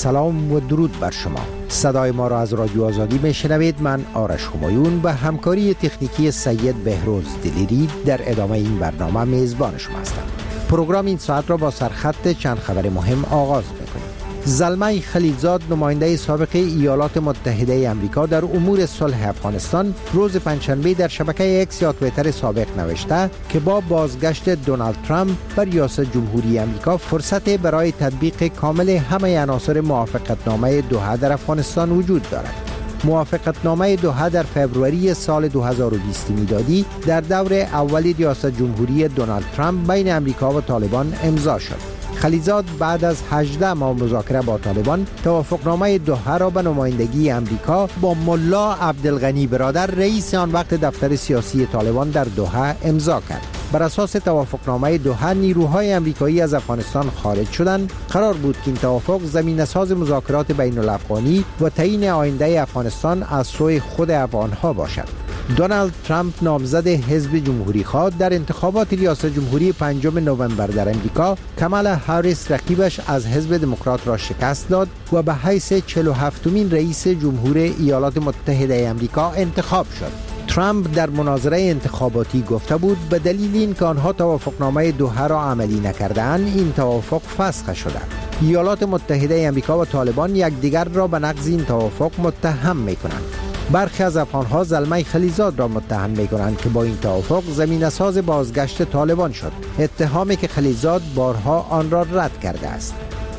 سلام و درود بر شما. صدای ما را از رادیو آزادی میشنوید. من آرش همایون به همکاری تکنیکی سید بهروز دلیری در ادامه این برنامه میزبان شما هستم. پروگرام این ساعت را با سرخط چند خبر مهم آغاز میکنیم. زلمه خلیلزاد، نماینده سابق ایالات متحده آمریکا در امور صلح افغانستان، روز پنجشنبه در شبکه اکس یا توییتر سابق نوشته که با بازگشت دونالد ترامپ بر ریاست جمهوری آمریکا فرصت برای تطبیق کامل همه عناصر موافقتنامه دوحه در افغانستان وجود دارد. موافقتنامه دوحه در فوریه سال 2020 میلادی در دور اول ریاست جمهوری دونالد ترامپ بین آمریکا و طالبان امضا شد. خلیلزاد بعد از 18 ماه مذاکره با طالبان توافقنامه دوحه را به نمایندگی آمریکا با ملا عبدالغنی برادر، رئیس آن وقت دفتر سیاسی طالبان در دوحه، امضا کرد. بر اساس توافقنامه دوحه نیروهای آمریکایی از افغانستان خارج شدند. قرار بود که این توافق زمینه‌ساز مذاکرات بین الافغانی و تعیین آینده افغانستان از سوی خود افغانها باشد. دونالد ترامپ، نامزد حزب جمهوری خواه، در انتخابات ریاست جمهوری 5 نوامبر در امریکا کامالا هریس رقیبش از حزب دموکرات را شکست داد و به حیث 47مین رئیس جمهور ایالات متحده آمریکا انتخاب شد. ترامپ در مناظره انتخاباتی گفته بود به دلیل اینکه آنها توافقنامه دوحه را عملی نکردند، این توافق فسخ شده. ایالات متحده آمریکا و طالبان یکدیگر را به نقض این توافق متهم می‌کنند. برخی از افغان‌ها زلمه خلیلزاد را متهم می‌کنند که با این توافق زمینه‌ساز بازگشت طالبان شد، اتهامی که خلیلزاد بارها آن را رد کرده است.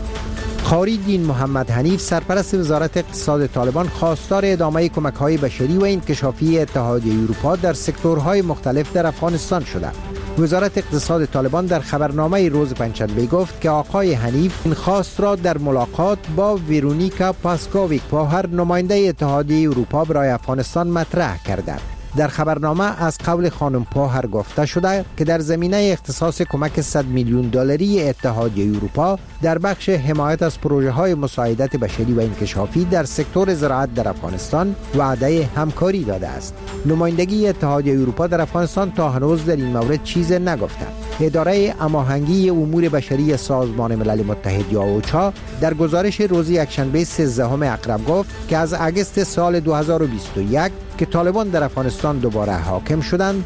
قاری دین محمد حنیف، سرپرست وزارت اقتصاد طالبان، خواستار ادامه کمک‌های بشری و انکشافی اتحادیه اروپا در سکتورهای مختلف در افغانستان شده. وزارت اقتصاد طالبان در خبرنامه روز پنجشنبه گفت که آقای حنیف این خواست را در ملاقات با ویرونیکا پاسکوویک پاهر، نماینده اتحادیه اروپا برای افغانستان، مطرح کرده. در خبرنامه از قول خانم پاهر گفته شده که در زمینه اختصاص کمک 100 میلیون دلاری اتحادیه اروپا در بخش حمایت از پروژه‌های مساعدت بشری و انکشافی در سکتور زراعت در افغانستان وعده همکاری داده است. نمایندگی اتحادیه اروپا در افغانستان تا هنوز در این مورد چیز نگفته. اداره هماهنگی امور بشری سازمان ملل متحد یا اوچا در گزارش روز یکشنبه 13 اکرم گفت که از اگست سال 2021 که طالبان در افغانستان دوباره حاکم شدند،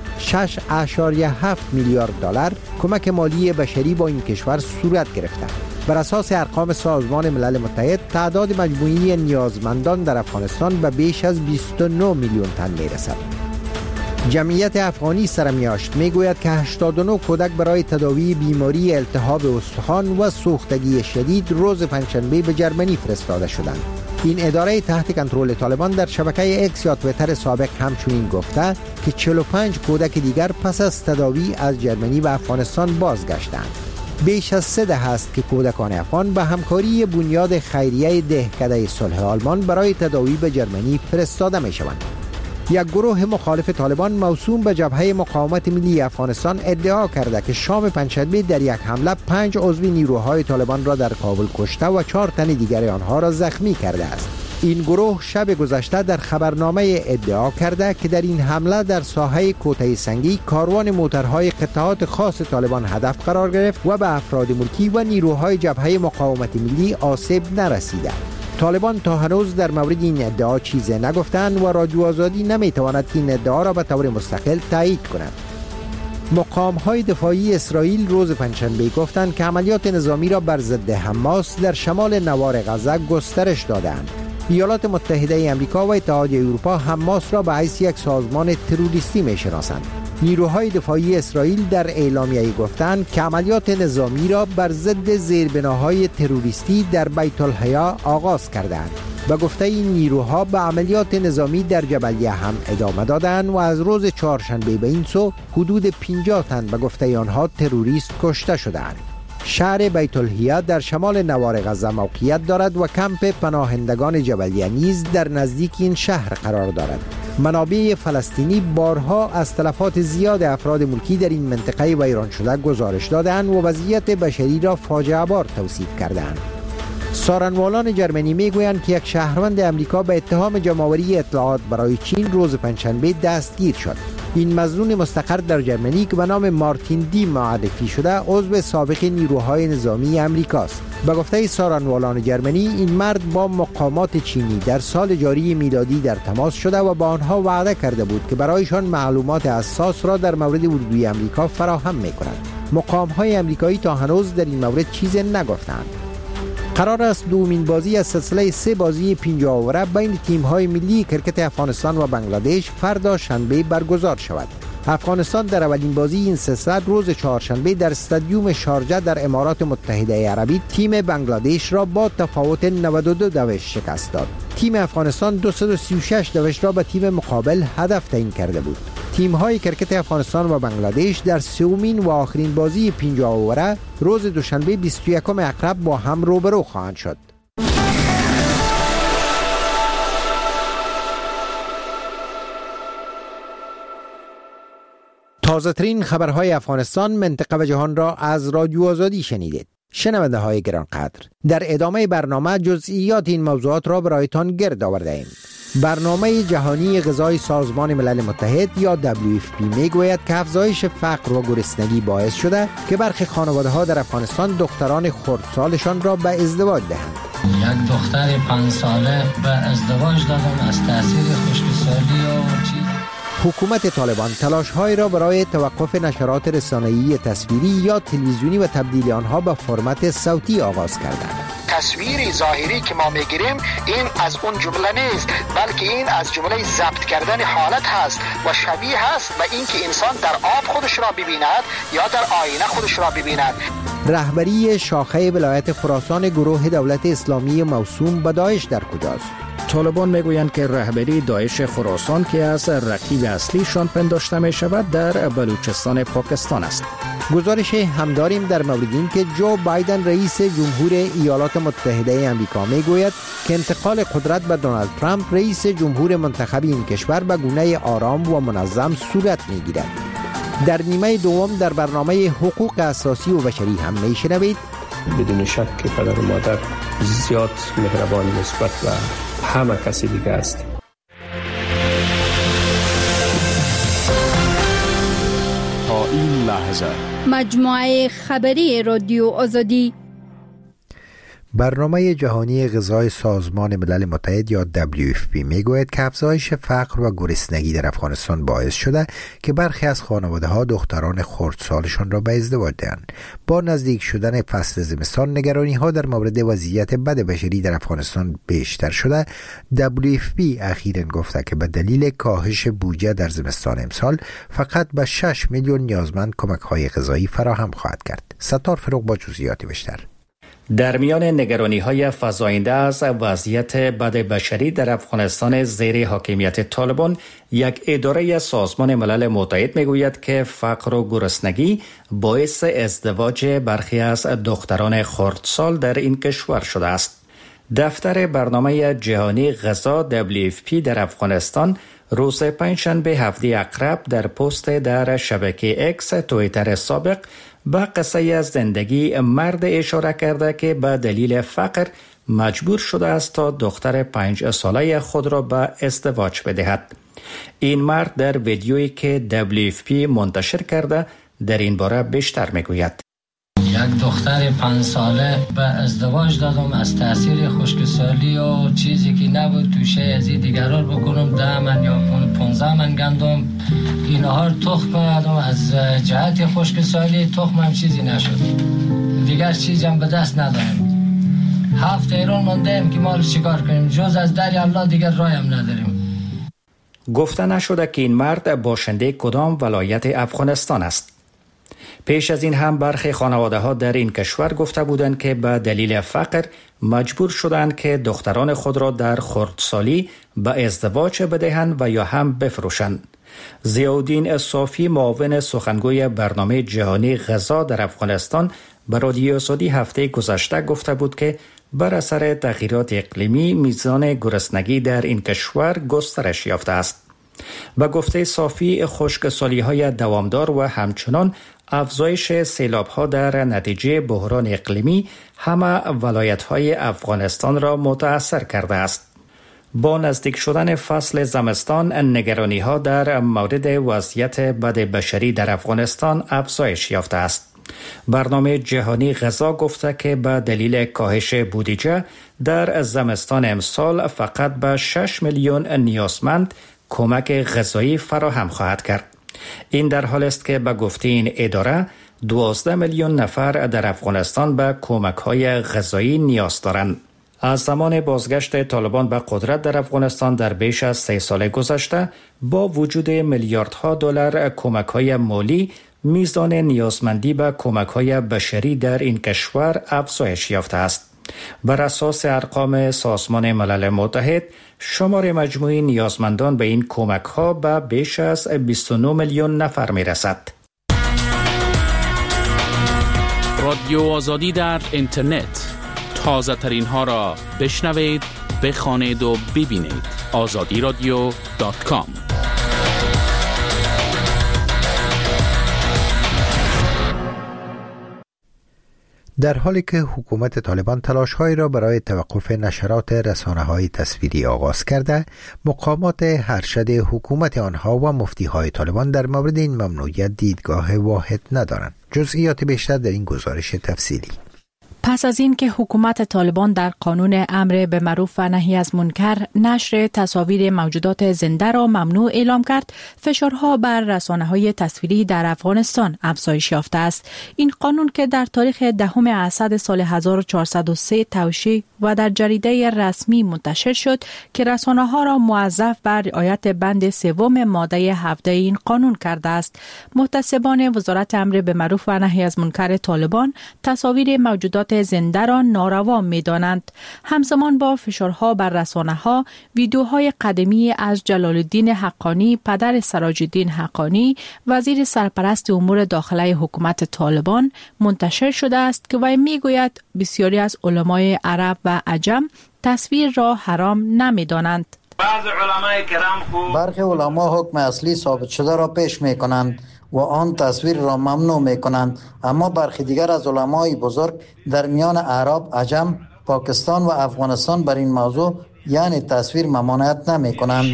6.7 میلیارد دلار کمک مالی بشری با این کشور صورت گرفته. بر اساس ارقام سازمان ملل متحد، تعداد مجموعی نیازمندان در افغانستان به بیش از 29 میلیون تن میرسد. جمعیت افغانی سرمیاشت میگوید که 89 کودک برای تداوی بیماری التهاب استخوان و سوختگی شدید روز پنجشنبه به جرمنی فرستاده شدند. این اداره تحت کنترل طالبان در شبکه اکس یا توییتر سابق همچنین گفته که 45 کودک دیگر پس از تداوی از جرمنی به افغانستان بازگشتند. بیش از 3 دهه است که کودکان افغان به همکاری بنیاد خیریه دهکده صلح آلمان برای تداوی به جرمنی فرستاده می شوند. یک گروه مخالف طالبان موسوم به جبهه مقاومت ملی افغانستان ادعا کرده که شام پنجشنبه در یک حمله 5 عضو نیروهای طالبان را در کابل کشته و 4 تن دیگر آنها را زخمی کرده است. این گروه شب گذشته در خبرنامه ادعا کرده که در این حمله در ساحه کوته سنگی کاروان موترهای قطعات خاص طالبان هدف قرار گرفت و به افراد ملکی و نیروهای جبهه مقاومت ملی آسیب نرسیده. طالبان تا هنوز در مورد این ادعا چیزی نگفتند و رادیو آزادی نمیتواند که این ادعا را به طور مستقل تایید کند. مقام‌های دفاعی اسرائیل روز پنجشنبه گفتند که عملیات نظامی را بر ضد حماس در شمال نوار غزه گسترش دادند. ایالات متحده آمریکا و اتحادیه اروپا حماس را به حیث یک سازمان تروریستی می‌شناسند. نیروهای دفاعی اسرائیل در اعلامیه گفتند که عملیات نظامی را بر ضد زیربناهای تروریستی در بیت الحیا آغاز کردند. به گفته این نیروها به عملیات نظامی در جبلیه هم ادامه دادند و از روز چهارشنبه به این سو حدود 50 تن به گفته آنها تروریست کشته شدند. شهر بیت الحیا در شمال نوار غزه موقعیت دارد و کمپ پناهندگان جبلیه نیز در نزدیک این شهر قرار دارد. منابع فلسطینی بارها از تلفات زیاد افراد ملکی در این منطقه ویران شده گزارش دادند و وضعیت بشری را فاجعه بار توصیف کردند. سارنوالان جرمنی میگویند که یک شهروند امریکا به اتهام جمع‌آوری اطلاعات برای چین روز پنجشنبه دستگیر شد. این مظنون مستقر در ژرمنی که به نام مارتین دی معرفی شده عضو سابق نیروهای نظامی امریکاست. به گفته سارنوالان ژرمنی این مرد با مقامات چینی در سال جاری میلادی در تماس شده و با آنها وعده کرده بود که برایشان معلومات حساس را در مورد اردوی امریکا فراهم می‌کند. مقام‌های امریکایی تا هنوز در این مورد چیزی نگفتند. قرار است دومین بازی از سلسله 3 بازی 50 اوره بین تیم‌های ملی کرکت افغانستان و بنگلادش فردا شنبه برگزار شود. افغانستان در اولین بازی این سلسله روز چهارشنبه در استادیوم شارجه در امارات متحده عربی تیم بنگلادش را با تفاوت 92 دوش شکست داد. تیم افغانستان 236 دوش را به تیم مقابل هدف تعیین کرده بود. تیم‌های کرکت افغانستان و بنگلادش در سومین و آخرین بازی 50 اوره روز دوشنبه 21 اکتبر با هم روبرو خواهند شد. تازه ترین خبرهای افغانستان، منطقه و جهان را از رادیو آزادی شنیدید. شنونده های گرانقدر، در ادامه برنامه جزئیات این موضوعات را برایتان گرد آورده ایم. برنامه جهانی غذای سازمان ملل متحد یا WFP میگوید که افزایش فقر و گرسنگی باعث شده که برخی خانواده‌ها در افغانستان دختران خردسالشان را به ازدواج دهند. یک دختر 5 ساله به ازدواج دادم از تاثیر خشکسالی و چیز. حکومت طالبان تلاش‌هایی را برای توقف نشرات رسانه‌ای تصویری یا تلویزیونی و تبدیل آنها به فرمت صوتی آغاز کرده. تصویر ظاهری که ما میگیریم این از اون جمله نیست، بلکه این از جمله ضبط کردن حالت هست و شبیه هست به اینکه انسان در آب خودش را ببیند یا در آینه خودش را ببیند. رهبری شاخه ولایت خراسان گروه دولت اسلامی موسوم به داعش در کجاست؟ طالبان میگویند که رهبری داعش خراسان که از رقیب اصلیشان پنداشته می شود در بلوچستان پاکستان است. گزارش هم داریم در مورد این که جو بایدن رئیس جمهور ایالات متحده آمریکا میگوید که انتقال قدرت به دونالد ترامپ رئیس جمهور منتخب این کشور به گونه آرام و منظم صورت میگیرد. در نیمه دوم در برنامه حقوق اساسی و بشری هم میشنوید بدون شک که پدر و مادر زیاد مهربان نسبت به همه کسی دیگه است. تا این لحظه مجموعه خبری رادیو آزادی. برنامه جهانی غذای سازمان ملل متحد یا WFP میگوید که افزایش فقر و گرسنگی در افغانستان باعث شده که برخی از خانواده‌ها دختران خردسالشان را به ازدواج دهند. با نزدیک شدن فصل زمستان نگرانی‌ها در مورد وضعیت بد بشری در افغانستان بیشتر شده. WFP اخیراً گفته که به دلیل کاهش بودجه در زمستان امسال فقط به 6 میلیون نیازمند کمک‌های غذایی فراهم خواهد کرد. ستار فروغ با جزئیات بیشتر. در میان نگرانی‌های فزاینده از وضعیت بد بشری در افغانستان زیر حاکمیت طالبان، یک اداره سازمان ملل متحد میگوید که فقر و گرسنگی باعث ازدواج برخی از دختران خردسال در این کشور شده است. دفتر برنامه جهانی غذا WFP در افغانستان روز پنجشنبه 7 اکتبر در پست در شبکه اکس توییتر سابق به قصه از زندگی مرد اشاره کرده که به دلیل فقر مجبور شده است تا دختر 5 ساله خود را به ازدواج بدهد. این مرد در ویدیویی که WFP منتشر کرده در این باره بیشتر میگوید. یک دختر 5 ساله به ازدواج دادم از تاثیر خشکسالی و چیزی که نبود توشه از این دیگرار بکنم 10 من یا 15 من گندم اینها رو تخم کردم. از جهت خشکسالی تخمم چیزی نشد، دیگر چیزی به دست ندارم. 7 ایران ماندیم که ما رو چیکار کنیم، جز از در الله دیگر رایم نداریم. گفته نشده که این مرد باشنده کدام ولایت افغانستان است. پیش از این هم برخی خانواده‌ها در این کشور گفته بودند که به دلیل فقر مجبور شدند که دختران خود را در خردسالی به ازدواج بدهند و یا هم بفروشند. ضیاءالدین صافی معاون سخنگوی برنامه جهانی غذا در افغانستان به رادیو آزادی هفته گذشته گفته بود که بر اثر تغییرات اقلیمی میزان گرسنگی در این کشور گسترش یافته است. به گفته صافی خشکسالی‌های دوامدار و همچنان افزایش سیلاب‌ها در نتیجه بحران اقلیمی همه ولایت‌های افغانستان را متاثر کرده است. با نزدیک شدن فصل زمستان نگرانی ها در مورد وضعیت بد بشری در افغانستان افزایش یافته است. برنامه جهانی غذا گفته که به دلیل کاهش بودجه در زمستان امسال فقط به 6 میلیون نیازمند کمک غذایی فراهم خواهد کرد. این در حال است که به گفته این اداره 12 میلیون نفر در افغانستان به کمک‌های غذایی نیاز دارند. از زمان بازگشت طالبان به قدرت در افغانستان در بیش از 3 سال گذشته با وجود میلیاردها دلار کمک‌های مالی، میزان نیازمندی به کمک‌های بشری در این کشور افزایش یافته است. بر اساس ارقام سازمان ملل متحد، شمار مجموعی نیازمندان به این کمک‌ها به بیش از 29 میلیون نفر می‌رسد. رادیو آزادی در اینترنت، تازه ترین ها را بشنوید، بخوانید و ببینید. azadiradio.com. در حالی که حکومت طالبان تلاش‌هایی را برای توقف نشرات رسانه‌های تصویری آغاز کرده، مقامات ارشد حکومت آنها و مفتی‌های طالبان در مورد این ممنوعیت دیدگاه واحد ندارند. جزئیات بیشتر در این گزارش تفصیلی. پس از این که حکومت طالبان در قانون امر به معروف و نهی از منکر نشر تصاویر موجودات زنده را ممنوع اعلام کرد، فشارها بر رسانه‌های تصویری در افغانستان افزایش یافته است. این قانون که در تاریخ 10 اسد سال 1403 توشیح و در جریده رسمی منتشر شد که رسانه‌ها را موظف بر رعایت بند 3 ماده 17 این قانون کرده است. محتسبان وزارت امر به معروف و نهی از منکر طالبان تصاویر موجودات زنده را ناروا می‌دانند. همزمان با فشارها بر رسانه‌ها، ویدیوهای قدیمی از جلال الدین حقانی، پدر سراج الدین حقانی، وزیر سرپرست امور داخلی حکومت طالبان منتشر شده است که وی میگوید بسیاری از علمای عرب و عجم تصویر را حرام نمی‌دانند. برخی علما حکم اصلی ثابت شده را پیش می‌کنند و آن تصویر را ممنوع می‌کنند، اما برخی دیگر از علمای بزرگ در میان اعراب، عجم، پاکستان و افغانستان بر این موضوع یعنی تصویر ممانعت نمی‌کنند.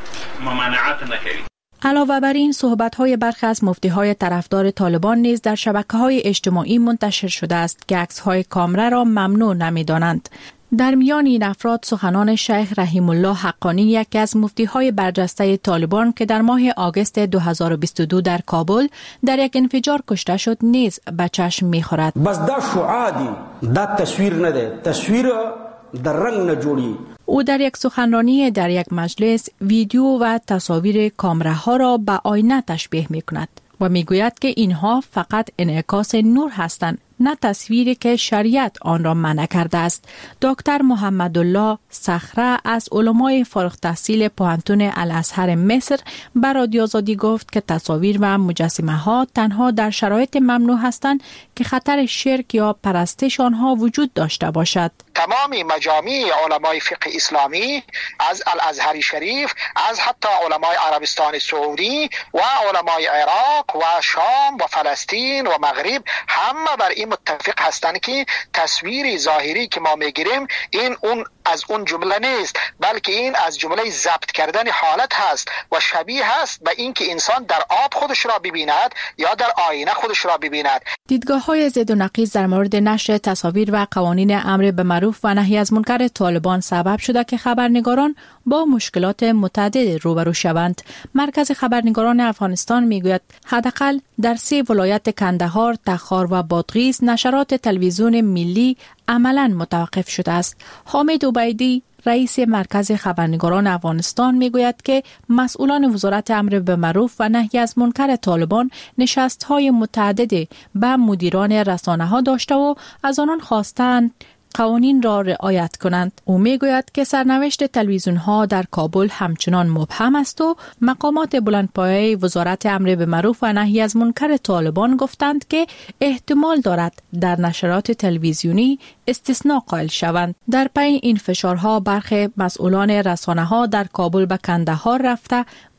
علاوه بر این، صحبت‌های برخی از مفتی‌های طرفدار طالبان نیز در شبکه‌های اجتماعی منتشر شده است که عکس‌های کامره را ممنوع نمی‌دانند. در میان این افراد سخنان شیخ رحیم الله حقانی، یکی از مفتی‌های برجسته طالبان که در ماه آگوست 2022 در کابل در یک انفجار کشته شد، نیز به چشم می‌خورد. بس دا شعادی دا تصویر نده، تصویر در رنگ نجوری. او در یک سخنرانی در یک مجلس ویدیو و تصاویر کامره‌ها را به آینه تشبیه می‌کند و می‌گوید که اینها فقط انعکاس نور هستند، نه تصویری که شریعت آن را منع کرده است. دکتر محمدالله صخره از علمای فارغ التحصیل پوهنتون الازهر مصر بر رادیو آزادی گفت که تصاویر و مجسمه ها تنها در شرایط ممنوع هستند که خطر شرک یا پرستش آنها وجود داشته باشد. تمامی مجامع علمای فقه اسلامی از الازهر شریف، از حتی علمای عربستان سعودی و علمای عراق و شام و فلسطین و مغرب همه بر این متفق هستند که تصویر ظاهری که ما میگیریم این از اون جمله نیست، بلکه این از جمله ضبط کردن حالت هست و شبیه هست به این که انسان در آب خودش را ببیند یا در آینه خودش را ببیند. دیدگاه‌های ضد و نقیض در مورد نشر تصاویر و قوانین امر به معروف و نهی از منکر طالبان سبب شده که خبرنگاران با مشکلات متعدد روبرو شوند. مرکز خبرنگاران افغانستان میگوید حداقل در 3 ولایت کندهار، تخار و بادغیس نشرات تلویزیون ملی عملاً متوقف شده است. حامد عبیدی رئیس مرکز خبرنگاران افغانستان میگوید که مسئولان وزارت امر به معروف و نهی از منکر طالبان نشست‌های متعدد به مدیران رسانه‌ها داشته و از آنان خواستند قوانین را رعایت کنند. او میگوید که سرنوشت تلویزیون‌ها در کابل همچنان مبهم است و مقامات بلندپایه وزارت امر به معروف و نهی از منکر طالبان گفتند که احتمال دارد در نشرات تلویزیونی استثناء قائل شوند. در پی این فشارها برخی مسئولان رسانه‌ها در کابل به کندهار رفته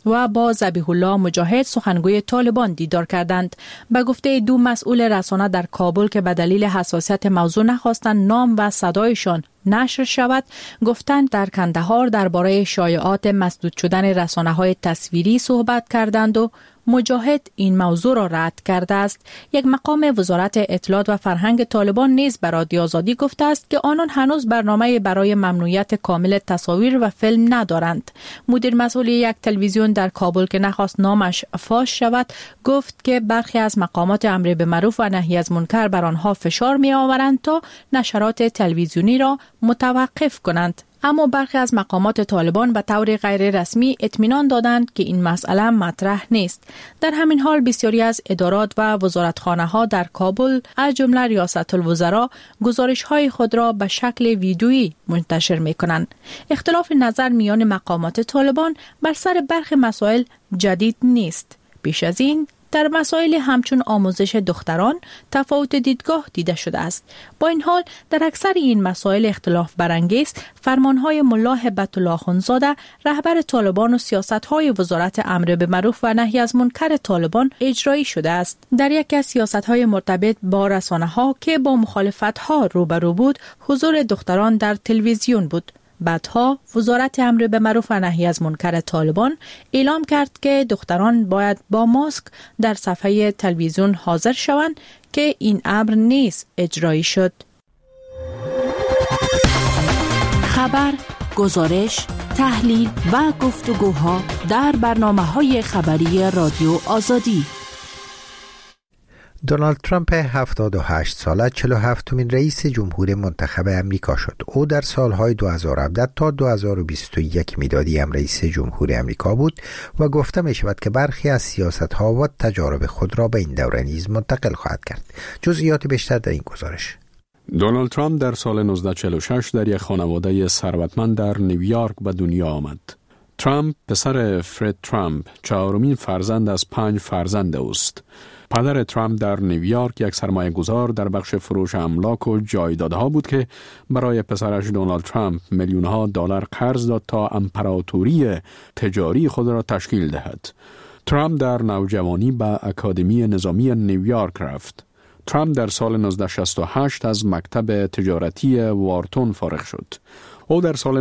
و با ذبیح الله مجاهد سخنگوی طالبان دیدار کردند. به گفته دو مسئول رسانه در کابل که به دلیل حساسیت موضوع نخواستند نام و صدایشان نشر شود، گفتند در کندهار درباره شایعات مسدود شدن رسانه‌های تصویری صحبت کردند و مجاهد این موضوع را رد کرده است. یک مقام وزارت اطلاعات و فرهنگ طالبان نیز به رادیو آزادی گفته است که آنان هنوز برنامه برای ممنوعیت کامل تصاویر و فیلم ندارند. مدیر مسئول یک تلویزیون در کابل که نخواست نامش فاش شود گفت که برخی از مقامات امر به معروف و نهی از منکر بر آنها فشار می آورند تا نشرات تلویزیونی را متوقف کنند. اما برخی از مقامات طالبان به طور غیر رسمی اطمینان دادند که این مسئله مطرح نیست. در همین حال بسیاری از ادارات و وزارتخانه‌ها در کابل از جمله ریاست الوزراء گزارش‌های خود را به شکل ویدیویی منتشر می‌کنند. اختلاف نظر میان مقامات طالبان بر سر برخی مسائل جدید نیست. بیش از این در مسائل همچون آموزش دختران تفاوت دیدگاه دیده شده است. با این حال در اکثر این مسائل اختلاف برانگیز فرمانهای ملا هبت الله اخوندزاده رهبر طالبان و سیاستهای وزارت امر به معروف و نهی از منکر طالبان اجرایی شده است. در یکی از سیاستهای مرتبط با رسانه‌ها که با مخالفت‌ها روبرو بود، حضور دختران در تلویزیون بود. بعدها وزارت امر به معروف و نهی از منکر طالبان اعلام کرد که دختران باید با ماسک در صفحه تلویزیون حاضر شوند که این امر نیز اجرایی شد. خبر، گزارش، تحلیل و گفتگوها در برنامه‌های خبری رادیو آزادی. دونالد ترامپ 78 ساله 47مین رئیس جمهور منتخب امریکا شد. او در سالهای 2017 تا 2021 میلادی هم رئیس جمهور امریکا بود و گفته می شود که برخی از سیاست‌ها و تجارب خود را به این دوره نیز منتقل خواهد کرد. جزئیات بیشتر در این گزارش. دونالد ترامپ در سال 1946 در یک خانواده ثروتمند در نیویورک به دنیا آمد. ترامپ پسر فرد ترامپ چهارمین فرزند از 5 فرزند اوست. پدر ترامپ در نیویورک یک سرمایه گذار در بخش فروش املاک و جایدادها بود که برای پسرش دونالد ترامپ میلیون‌ها دلار قرض داد تا امپراتوری تجاری خود را تشکیل دهد. ترامپ در نوجوانی به اکادمی نظامی نیویورک رفت. ترامپ در سال 1968 از مکتب تجارتی وارتون فارغ شد. او در سال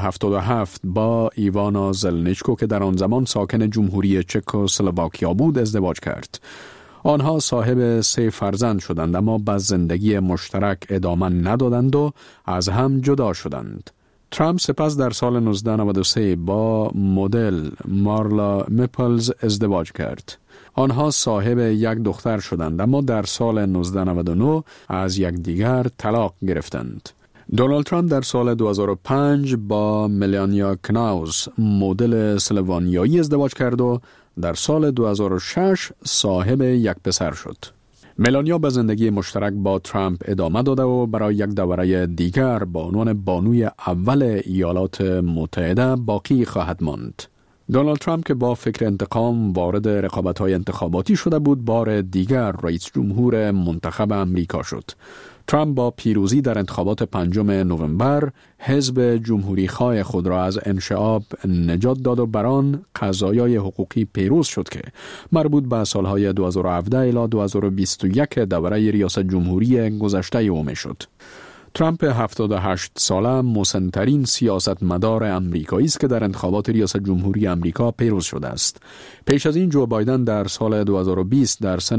1977 با ایوانا زلنچکو که در آن زمان ساکن جمهوری چکسلواکیا بود ازدواج کرد. آنها صاحب 3 فرزند شدند اما به زندگی مشترک ادامه ندادند و از هم جدا شدند. ترامپ سپس در سال 1993 با مدل مارلا میپلز ازدواج کرد. آنها صاحب یک دختر شدند اما در سال 1999 از یکدیگر طلاق گرفتند. دونالد ترامپ در سال 2005 با ملانیا کناوز مدل سلوانیایی ازدواج کرد و در سال 2006 صاحب یک پسر شد. ملانیا به زندگی مشترک با ترامپ ادامه داده و برای یک دوره دیگر با عنوان بانوی اول ایالات متحده باقی خواهد ماند. دونالد ترامپ که با فکر انتقام وارد رقابت‌های انتخاباتی شده بود، بار دیگر رئیس جمهور منتخب امریکا شد. ترامپ با پیروزی در انتخابات 5 نوامبر حزب جمهوری‌خواه خود را از انشعاب نجات داد و بر آن قضایای حقوقی پیروز شد که مربوط به سالهای 2017 الی 2021 دوره ریاست جمهوری گذشته او می‌شد. ترامپ 78 ساله مسن‌ترین سیاستمدار امریکایی است که در انتخابات ریاست جمهوری امریکا پیروز شده است. پیش از این جو بایدن در سال 2020 در سن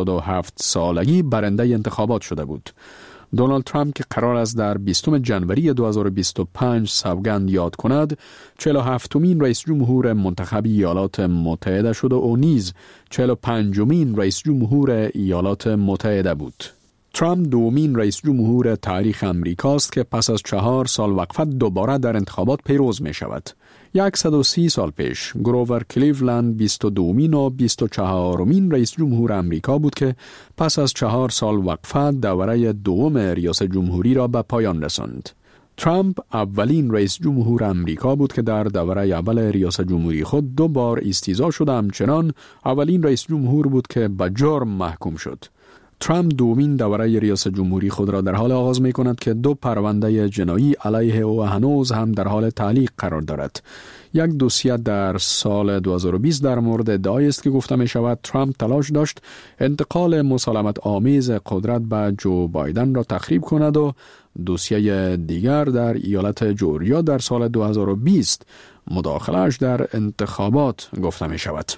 77 سالگی برنده انتخابات شده بود. دونالد ترامپ که قرار است در 20 جنوری 2025 سوگند یاد کند، 47مین رئیس جمهور منتخب ایالات متحده شد و او نیز 45مین رئیس جمهور ایالات متحده بود. ترامپ دومین رئیس جمهور تاریخ امریکاست که پس از 4 سال وقفت دوباره در انتخابات پیروز می شود. 130 سال پیش گروور کلیولند 22مین و 24مین رئیس جمهور امریکا بود که پس از 4 سال وقفت دوره دوم ریاست جمهوری را به پایان رساند. ترامپ اولین رئیس جمهور امریکا بود که در دوره اول ریاست جمهوری خود 2 بار استیضاح شد، همچنان اولین رئیس جمهور بود که به جرم محکوم شد. ترامپ دومین دوره ریاست جمهوری خود را در حال آغاز می کند که 2 پرونده جنایی علیه او هنوز هم در حال تعلیق قرار دارد. یک دوسیه در سال 2020 در مورد ادعایی است که گفته می شود ترامپ تلاش داشت انتقال مسالمت آمیز قدرت به جو بایدن را تخریب کند و دوسیه دیگر در ایالت جورجیا در سال 2020 مداخله‌اش در انتخابات گفته می شود.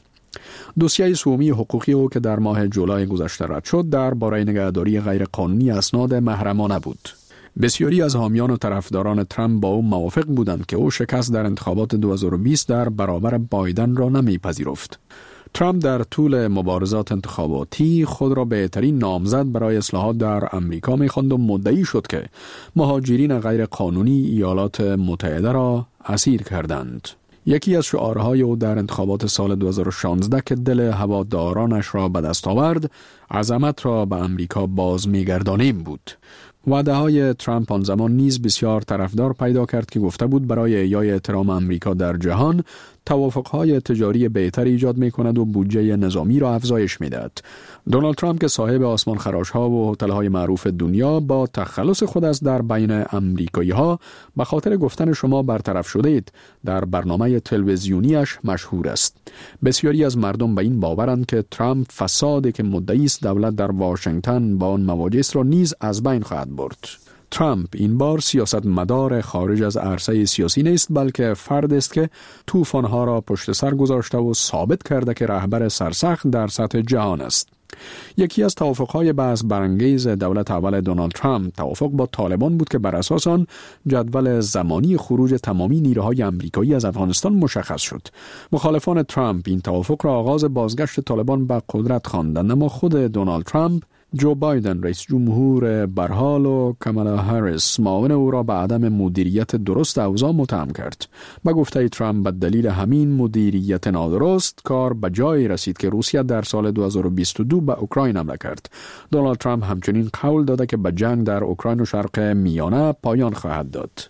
دوسیه سومی حقوقی او که در ماه جولای گذشته رد شد درباره نگهداری غیرقانونی اسناد محرمانه بود. بسیاری از حامیان و طرفداران ترامپ با او موافق بودند که او شکست در انتخابات 2020 در برابر بایدن را نمیپذیرفت. ترامپ در طول مبارزات انتخاباتی خود را بهترین نامزد برای اصلاحات در امریکا می‌خواند و مدعی شد که مهاجرین غیر قانونی ایالات متحده را اسیر کردند. یکی از شعارهای او در انتخابات سال 2016 که دل هوادارانش را به دست آورد، عظمت را به امریکا باز می‌گردانیم بود. وعده‌های ترامپ آن زمان نیز بسیار طرفدار پیدا کرد که گفته بود برای احیای احترام امریکا در جهان توافق‌های تجاری بهتر ایجاد می‌کند و بودجه نظامی را افزایش می‌دهد. دونالد ترامپ که صاحب آسمان خراش‌ها و هتل‌های معروف دنیا با تخلص خود از در بین امریکایی‌ها به خاطر گفتن شما برطرف شدید در برنامه تلویزیونیش مشهور است. بسیاری از مردم به این باورند که ترامپ فسادی که مدعی است دولت در واشنگتن با آن مواجه را نیز از بین خواهد برد. ترامپ این بار سیاستمدار خارج از عرصه سیاسی نیست، بلکه فرد است که طوفان‌ها را پشت سر گذاشته و ثابت کرده که رهبر سرسخت در سطح جهان است. یکی از توافق‌های بحث برانگیز دولت اول دونالد ترامپ توافق با طالبان بود که بر اساس آن جدول زمانی خروج تمامی نیروهای آمریکایی از افغانستان مشخص شد. مخالفان ترامپ این توافق را آغاز بازگشت طالبان به قدرت خواندند، اما خود دونالد ترامپ، جو بایدن رئیس جمهور برحال و کامالا هریس معاون او را به عدم مدیریت درست اوضاع متهم کرد. به گفته ترامپ به دلیل همین مدیریت نادرست کار به جایی رسید که روسیه در سال 2022 به اوکراین حمله کرد. دونالد ترامپ همچنین قول داده که به جنگ در اوکراین و شرق میانه پایان خواهد داد.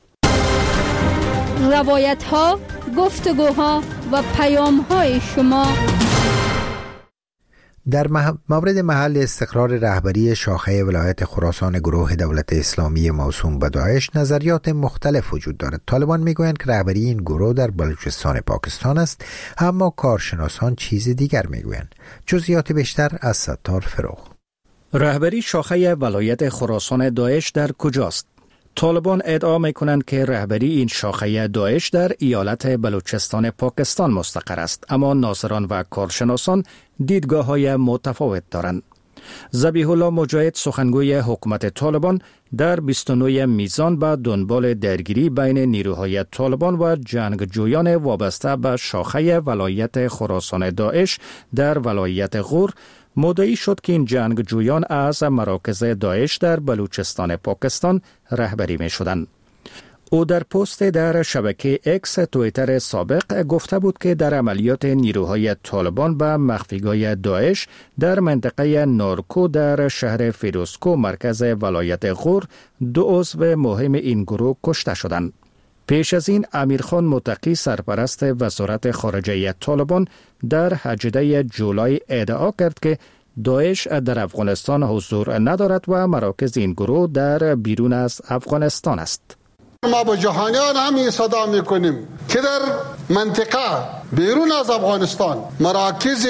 روایت ها، گفتگوها و پیام های شما در مورد محل استقرار رهبری شاخه ولایت خراسان گروه دولت اسلامی موسوم به داعش نظریات مختلف وجود دارد. طالبان میگویند که رهبری این گروه در بلوچستان پاکستان است، اما کارشناسان چیز دیگر میگویند. جزئیات بیشتر از ستار فروغ. رهبری شاخه ولایت خراسان داعش در کجاست؟ طالبان ادعا میکنند که رهبری این شاخه داعش در ایالت بلوچستان پاکستان مستقر است، اما ناظران و کارشناسان دیدگاه‌های متفاوت دارند. ذبیح الله مجاهد سخنگوی حکومت طالبان در 29 میزان به دنبال درگیری بین نیروهای طالبان و جنگجویان وابسته به شاخه ولایت خراسان داعش در ولایت غور مدعی شد که این جنگجویان از مراکز داعش در بلوچستان پاکستان رهبری می شدند. او در پست در شبکه اکس توییتر سابق گفته بود که در عملیات نیروهای طالبان به مخفیگاه داعش در منطقه نورکو در شهر فیروزکو مرکز ولایت غور 2 عضو مهم این گروه کشته شدند. پیش از این امیرخان متقی سرپرست وزارت خارجه طالبان در 18 جولای ادعا کرد که داعش در افغانستان حضور ندارد و مراکز این گروه در بیرون از افغانستان است. ما با جهانیان هم صدا میکنیم که در منطقه بیرون از افغانستان مراکز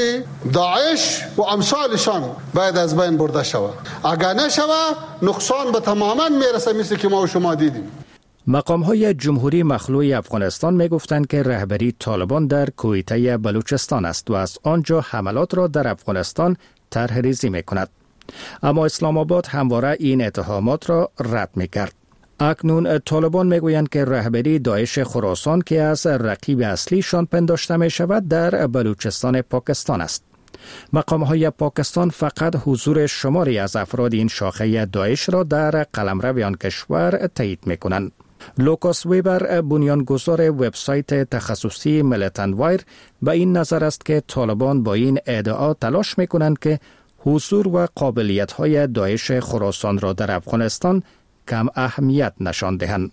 داعش و امثالشان باید از بین برده شود. اگر نشود نقصان به تماما میرسه، مثل که ما و شما دیدیم. مقام‌های جمهوری مخلوع افغانستان می‌گفتند که رهبری طالبان در کویته بلوچستان است و از آنجا حملات را در افغانستان طرح‌ریزی می‌کند. اما اسلام آباد همواره این اتهامات را رد می‌کرد. اکنون طالبان می‌گویند که رهبری داعش خراسان که از رقیب اصلیشان پنداشته می‌شود در بلوچستان پاکستان است. مقام‌های پاکستان فقط حضور شماری از افراد این شاخه داعش را در قلمرو آن کشور تایید می‌کنند. لوکاس ویبر، بنیانگذار وبسایت تخصصی ملیتنت وایر، به این نظر است که طالبان با این ادعا تلاش می‌کنند که حضور و قابلیت‌های داعش خراسان را در افغانستان کم اهمیت نشان دهند.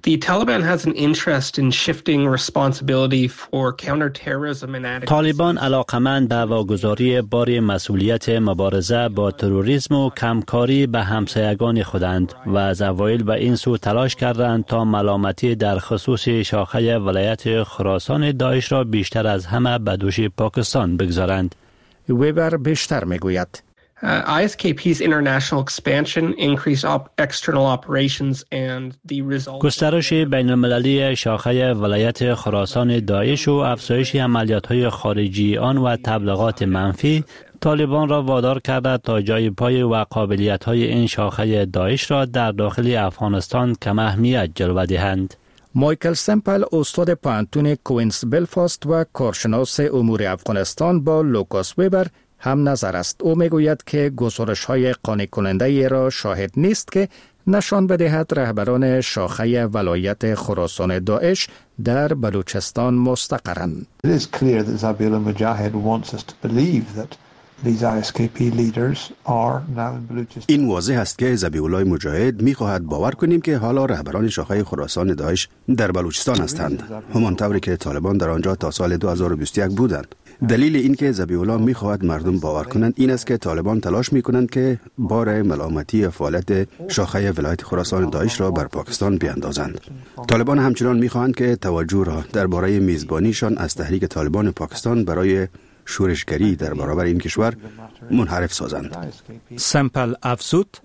The Taliban has an interest in shifting responsibility for counterterrorism and adequacy. طالبان علاقمند به واگذاری بار مسئولیت مبارزه با تروریسم و کمکاری به همسایگان خودند و از اوایل به این سو تلاش کردند تا ملامتی در خصوص شاخه ولایت خراسان داعش را بیشتر از همه به دوش پاکستان بگذارند. ویبر بیشتر میگوید ISKP's international expansion, increased external operations and the result. گسترش بین المللی شاخه ولایت خراسان داعش و افزایش عملیات‌های خارجی آن و تبلیغات منفی طالبان را وادار کرده تا جای پای و قابلیت‌های این شاخه داعش را در داخل افغانستان کم اهمیت جلوه دهند. مایکل سمپل استاد پانتون کوینز بلفاست و کارشناس امور افغانستان با لوکاس ویبر هم نظر است. او میگوید که گزارش‌های قانع کننده را شاهد نیست که نشان بدهد رهبران شاخه ولایت خراسان داعش در بلوچستان مستقرند. It is clear that Zabihullah Mujahid wants us to believe that these ISKP leaders are now in Balochistan. این واضح است که ذبیح الله مجاهد می‌خواهد باور کنیم که حالا رهبران شاخه خراسان داعش در بلوچستان هستند، همان طوری که طالبان در آنجا تا سال 2021 بودند. دلیل این که ذبیح الله می‌خواهد مردم باور کنند این است که طالبان تلاش می‌کنند که بار ملامتی فعالیت شاخه ولایت خراسان داعش را بر پاکستان بیاندازند. طالبان همچنان می‌خواهند که توجه را درباره میزبانیشان از تحریک طالبان پاکستان برای شورشگری در برابر این کشور منحرف سازند. سمپل افزود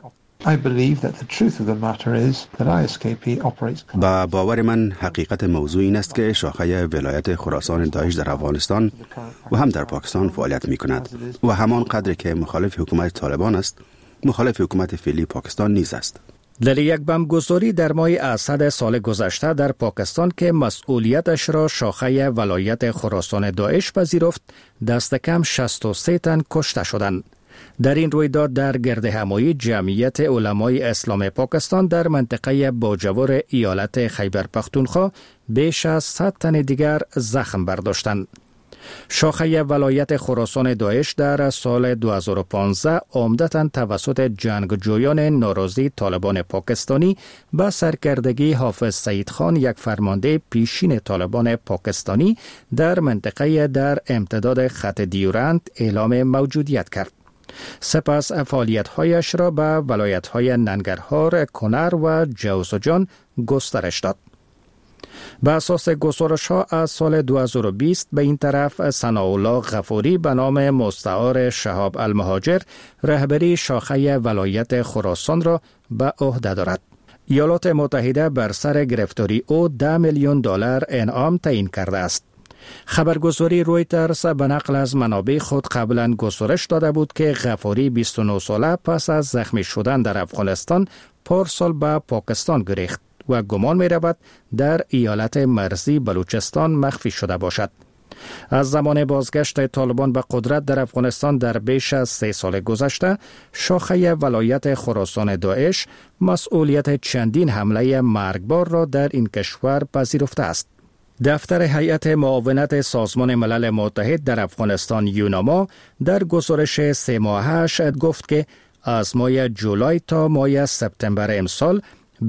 با باور من حقیقت موضوع این است که شاخه ولایت خراسان داعش در افغانستان و هم در پاکستان فعالیت می کند و همان قدر که مخالف حکومت طالبان است مخالف حکومت فعلی پاکستان نیز است. در یک بمبگذاری در ماه اسد سال گذشته در پاکستان که مسئولیتش را شاخه ولایت خراسان داعش پذیرفت، دست کم 63 تن کشته شدند. در این رویداد در گردهمایی جمعیت علمای اسلام پاکستان در منطقه باجور ایالت خیبر پختونخوا بیش از 100 تن دیگر زخم برداشتند. شاخه ولایت خراسان داعش در سال 2015 عمدتاً توسط جنگجویان ناراضی طالبان پاکستانی به سرکردگی حافظ سعید خان، یک فرمانده پیشین طالبان پاکستانی در منطقه در امتداد خط دیورند اعلام موجودیت کرد. سپس فعالیت‌هایش را به ولایت‌های ننگرهار، کنر و جوزجان گسترش داد. به اساس گزارش‌ها از سال 2020 به این طرف ثناءالله غفوری به نام مستعار شهاب المهاجر رهبری شاخه ولایت خراسان را به عهده دارد. ایالات متحده بر سر گرفتاری او $10 میلیون انعام تعیین کرده است. خبرگزاری رویترز به نقل از منابع خود قبلا گزارش داده بود که غفوری 29 ساله پس از زخمی شدن در افغانستان پارسال به پاکستان گریخت و گمان می رود در ایالت مرزی بلوچستان مخفی شده باشد. از زمان بازگشت طالبان به قدرت در افغانستان در بیش از 3 سال گذشته، شاخه ولایت خراسان داعش مسئولیت چندین حمله مرگبار را در این کشور پذیرفته است. دفتر هیئت معاونت سازمان ملل متحد در افغانستان یوناما در گزارش 3 ماهش گفت که از ماه جولای تا ماه سپتامبر امسال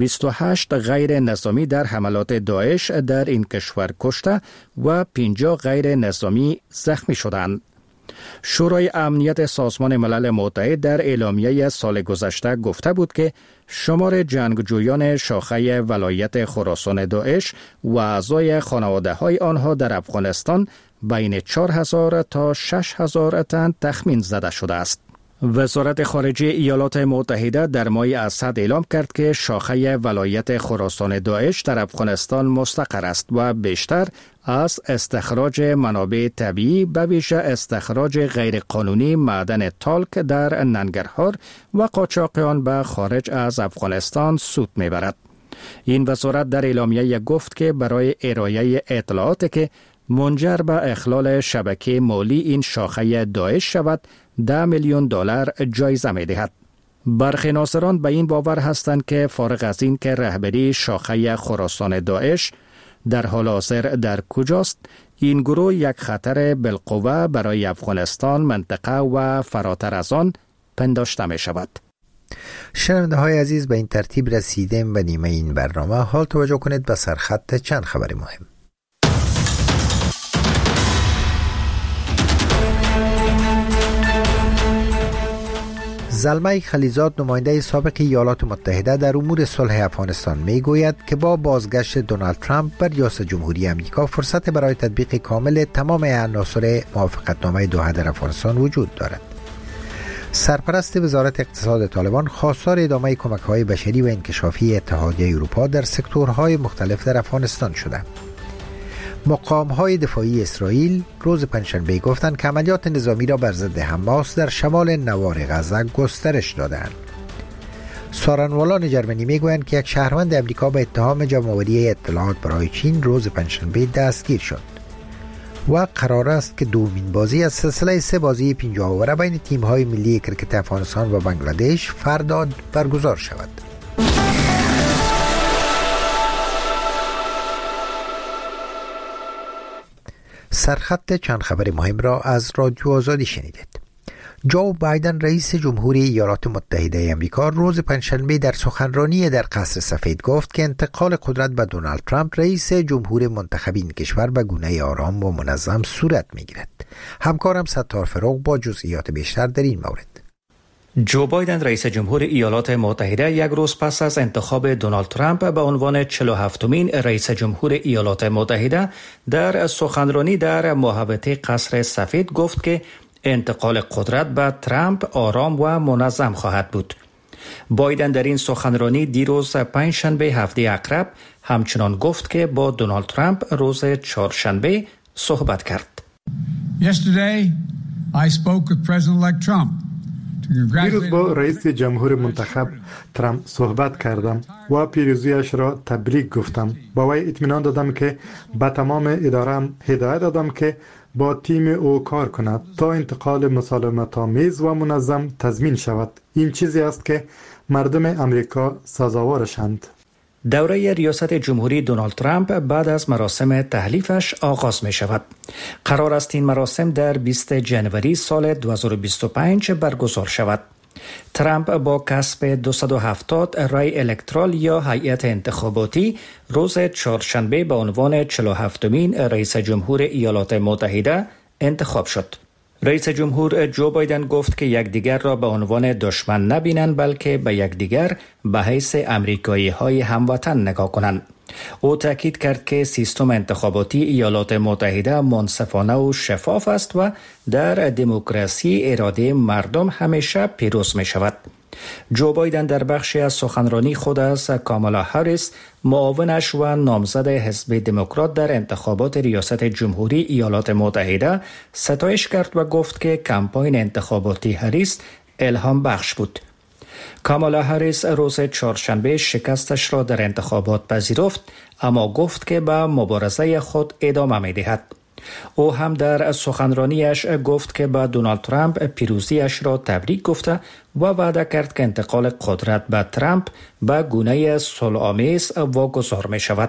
28 غیر نظامی در حملات داعش در این کشور کشته و 50 غیر نظامی زخمی شدند. شورای امنیت سازمان ملل متحد در اعلامیه سال گذشته گفته بود که شمار جنگجویان شاخه ولایت خراسان داعش و اعضای خانواده‌های آنها در افغانستان بین 4000 تا 6000 تن تخمین زده شده است. وزارت خارجه ایالات متحده در ماه اسد اعلام کرد که شاخه ولایت خراسان داعش در افغانستان مستقر است و بیشتر از استخراج منابع طبیعی به ویژه استخراج غیرقانونی معدن تالک در ننگرهار و قاچاق آن به خارج از افغانستان سود میبرد. این وزارت در اعلامیه گفت که برای ارائه اطلاعاتی که منجر به اخلال شبکه مالی این شاخه داعش شود $10 میلیون جایزه می دهد. برخی ناظران به این باور هستند که فارغ از این که رهبری شاخه خراسان داعش در حال حاضر در کجاست، این گروه یک خطر بالقوه برای افغانستان، منطقه و فراتر از آن پنداشته می شود. شنونده های عزیز، به این ترتیب رسیدیم به نیمه این برنامه. حال توجه کنید به سرخط چند خبر مهم. زلمه خلیزاد، نماینده سابق ایالات متحده در امور صلح افغانستان، می گوید که با بازگشت دونالد ترامپ بر ریاست جمهوری امریکا فرصت برای تطبیق کامل تمام عناصر موافقتنامه دوحه در افغانستان وجود دارد. سرپرست وزارت اقتصاد طالبان خواستار ادامه کمک‌های بشری و انکشافی اتحادیه اروپا در سکتورهای مختلف در افغانستان شده. مقام‌های دفاعی اسرائیل روز پنجشنبه گفتند که عملیات نظامی را بر ضد حماس در شمال نوار غزه گسترش دادند. سارنوالان جرمنی میگویند که یک شهروند امریکا به اتهام جمع‌آوری اطلاعات برای چین روز پنجشنبه دستگیر شد و قرار است که دومین بازی از سلسله 3 بازی 50 اوره بین تیم‌های ملی کرکت افغانستان و بنگلادش فردا برگزار شود. سرخط چند خبر مهم را از رادیو آزادی شنیدید. جو بایدن رئیس جمهوری ایالات متحده آمریکا روز پنجشنبه در سخنرانی در قصر سفید گفت که انتقال قدرت به دونالد ترامپ رئیس جمهور منتخب این کشور به گونه آرام و منظم صورت می‌گیرد. همکارم ستار فروغ با جزئیات بیشتر در این مورد. جو بایدن رئیس جمهور ایالات متحده یک روز پس از انتخاب دونالد ترامپ به عنوان 47مین رئیس جمهور ایالات متحده در سخنرانی در محوطه قصر سفید گفت که انتقال قدرت به ترامپ آرام و منظم خواهد بود. بایدن در این سخنرانی دیروز پنجشنبه هفته عقرب همچنان گفت که با دونالد ترامپ روز چهارشنبه صحبت کرد. Yesterday I spoke with President-elect Trump. دیروز با رئیس جمهور منتخب ترامپ صحبت کردم و پیروزیش را تبریک گفتم. با وی اطمینان دادم که به تمام اداره‌ام هدایت دادم که با تیم او کار کند تا انتقال مسالمت‌آمیز و منظم تضمین شود. این چیزی است که مردم امریکا سزاوارشند. دوره ریاست جمهوری دونالد ترامپ بعد از مراسم تحلیفش آغاز می شود. قرار است این مراسم در 20 جنوری سال 2025 برگزار شود. ترامپ با کسب 270 رای الکترال یا هیئت انتخاباتی روز چهارشنبه به عنوان 47مین رئیس جمهور ایالات متحده انتخاب شد. رئیس جمهور جو بایدن گفت که یکدیگر را به عنوان دشمن نبینند بلکه به یکدیگر به حیث امریکایی‌های هموطن نگاه کنند. او تاکید کرد که سیستم انتخاباتی ایالات متحده منصفانه و شفاف است و در دموکراسی اراده مردم همیشه پیروز می شود. جو بایدن در بخشی از سخنرانی خود از کامالا هریس، معاونش و نامزد حزب دموکرات در انتخابات ریاست جمهوری ایالات متحده ستایش کرد و گفت که کمپاین انتخاباتی هریس الهام بخش بود. کامالا هریس روز چهارشنبه شکستش را در انتخابات پذیرفت، اما گفت که به مبارزه خود ادامه می دهد. او هم در سخنرانیش گفت که به دونالد ترامپ پیروزیش را تبریک گفته و وعده کرد که انتقال قدرت به ترامپ به گونه صلح‌آمیز واگذار می شود.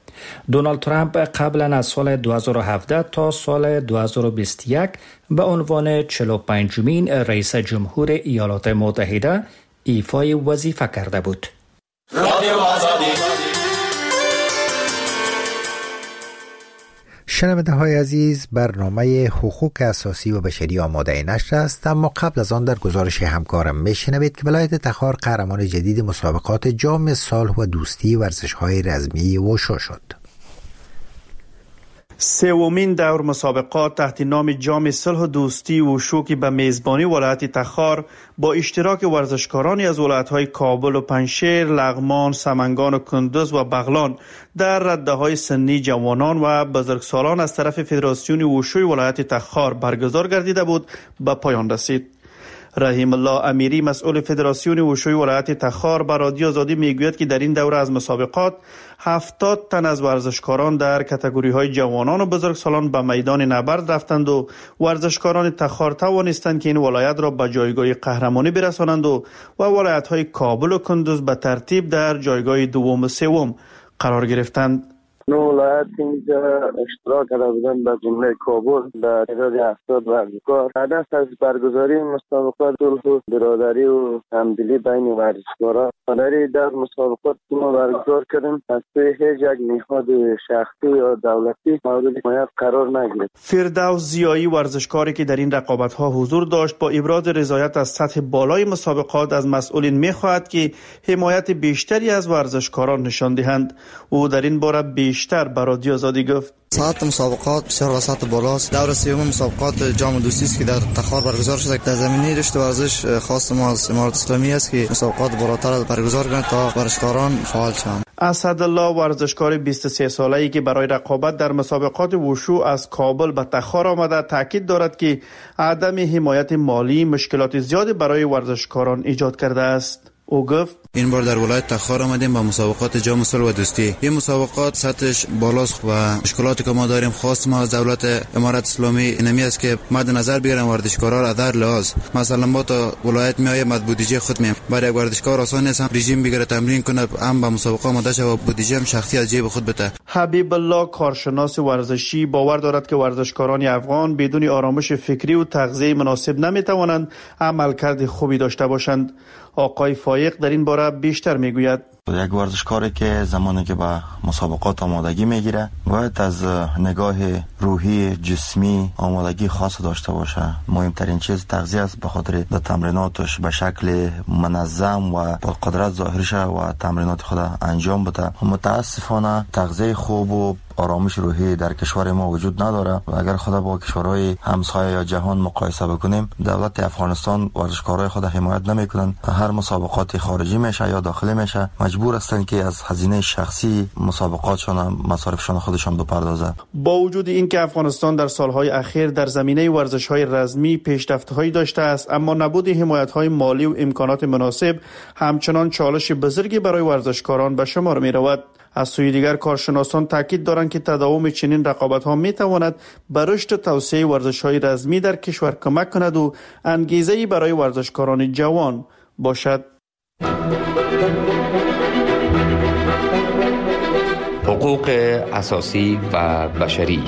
دونالد ترامپ قبلا از سال 2017 تا سال 2021 به عنوان 45مین رئیس جمهور ایالات متحده ایفای وظیفه کرده بود. شنونده های عزیز، برنامه حقوق اساسی و بشری آماده نشر است، اما قبل از آن در گزارش همکارم میشنوید که ولایت تخار قهرمان جدید مسابقات جام صلح و دوستی ورزش‌های رزمی وشو شد. سومین دور مسابقات تحت نام جام صلح و دوستی وشو که به میزبانی ولایت تخار با اشتراک ورزشکارانی از ولایت‌های کابل و پنشیر، لغمان، سمنگان و کندوز و بغلان در رده‌های سنی جوانان و بزرگسالان از طرف فدراسیون وشوی ولایت تخار برگزار گردیده بود به پایان رسید. رحیم الله امیری مسئول فدراسیون وشوی ولایت تخار به رادیو آزادی میگوید که در این دوره از مسابقات 70 تن از ورزشکاران در کاتگوری‌های جوانان و بزرگسالان به میدان نبرد رفتند و ورزشکاران تخار توانستند که این ولایت را به جایگاه قهرمانی برسانند و ولایت‌های کابل و کندوز به ترتیب در جایگاه دوم و سوم قرار گرفتند. نو ولایت اینجا اشتراک کرده بودن به جمله کابل در تعداد 70 ورزشکار. هدف از برگزاری مسابقات صلح برادری و همدلی بین ورزشکاران در مسابقات که ما برگزار کردیم از هیچ یک نهاد شخصی یا دولتی مورد حمایت قرار نگرفت. فردوس ضیایی ورزشکاری که در این رقابت‌ها حضور داشت با ابراز رضایت از سطح بالای مسابقات از مسئولین می‌خواهد که حمایت بیشتری از ورزشکاران نشان دهند. او در این باره بیشتر به رادیو آزادی گفت: ساعت مسابقات بسیار وسط بالاست. دور سوم مسابقات جام دوستی است که در تخار برگزار شده. در زمینه رشد ورزش خاص ما از امارات اسلامی است که مسابقات بالاتر برگزار کنند تا ورزشکاران فعال شوند. اسدالله ورزشکار 23 ساله‌ای که برای رقابت در مسابقات وشو از کابل به تخار آمده تاکید دارد که عدم حمایت مالی مشکلات زیادی برای ورزشکاران ایجاد کرده است. او گفت: این بار در ولایت تخار آمدیم با مسابقات جام صلح و دوستی. این مسابقات سطحش بالاست و مشکلاتی که ما داریم خاص ما از دولت امارات اسلامی اینمی است که مد نظر بگیرن ورزشکارا را در لحاظ. مثلا ما تا ولایت میایم مد بودجه خود میم. برای ورزشکار آسان نیست هم رژیم بگیره تمرین کنه هم به مسابقه آماده شه و بودجه هم شخصی از جیب خود بده. حبیب الله کارشناس ورزشی باور دارد که ورزشکاران افغان بدون آرامش فکری و تغذیه مناسب نمیتوانند عملکرد خوبی داشته باشند. آقای فایق در این باره بیشتر میگوید: یک ورزشکاری که زمانی که به مسابقات آمادگی میگیره باید از نگاه روحی جسمی آمادگی خاص داشته باشه. مهمترین چیز تغذیه است، به خاطر در تمریناتش به شکل منظم و با قدرت ظاهر شه و تمرینات خود انجام بده. متاسفانه تغذیه خوب و آرامش روحی در کشور ما وجود نداره و اگر خود با کشورهای همسایه یا جهان مقایسه بکنیم، دولت افغانستان ورزشکارای خود حمایت نمیکنن. هر مسابقات خارجی میشه یا داخلی میشه مجبور هستند که از هزینه شخصی مسابقاتشون مصارفشون خودشون بپردازه. با وجود اینکه افغانستان در سالهای اخیر در زمینه ورزش‌های رزمی پیشرفت‌هایی داشته است، اما نبود حمایت‌های مالی و امکانات مناسب همچنان چالش بزرگی برای ورزشکاران به شمار می‌رود. از سوی دیگر کارشناسان تاکید دارند که تداوم چنین رقابت‌ها می‌تواند به رشد توسعه ورزش‌های رزمی در کشور کمک کند و انگیزه‌ای برای ورزشکاران جوان باشد. حقوق اساسی و بشری.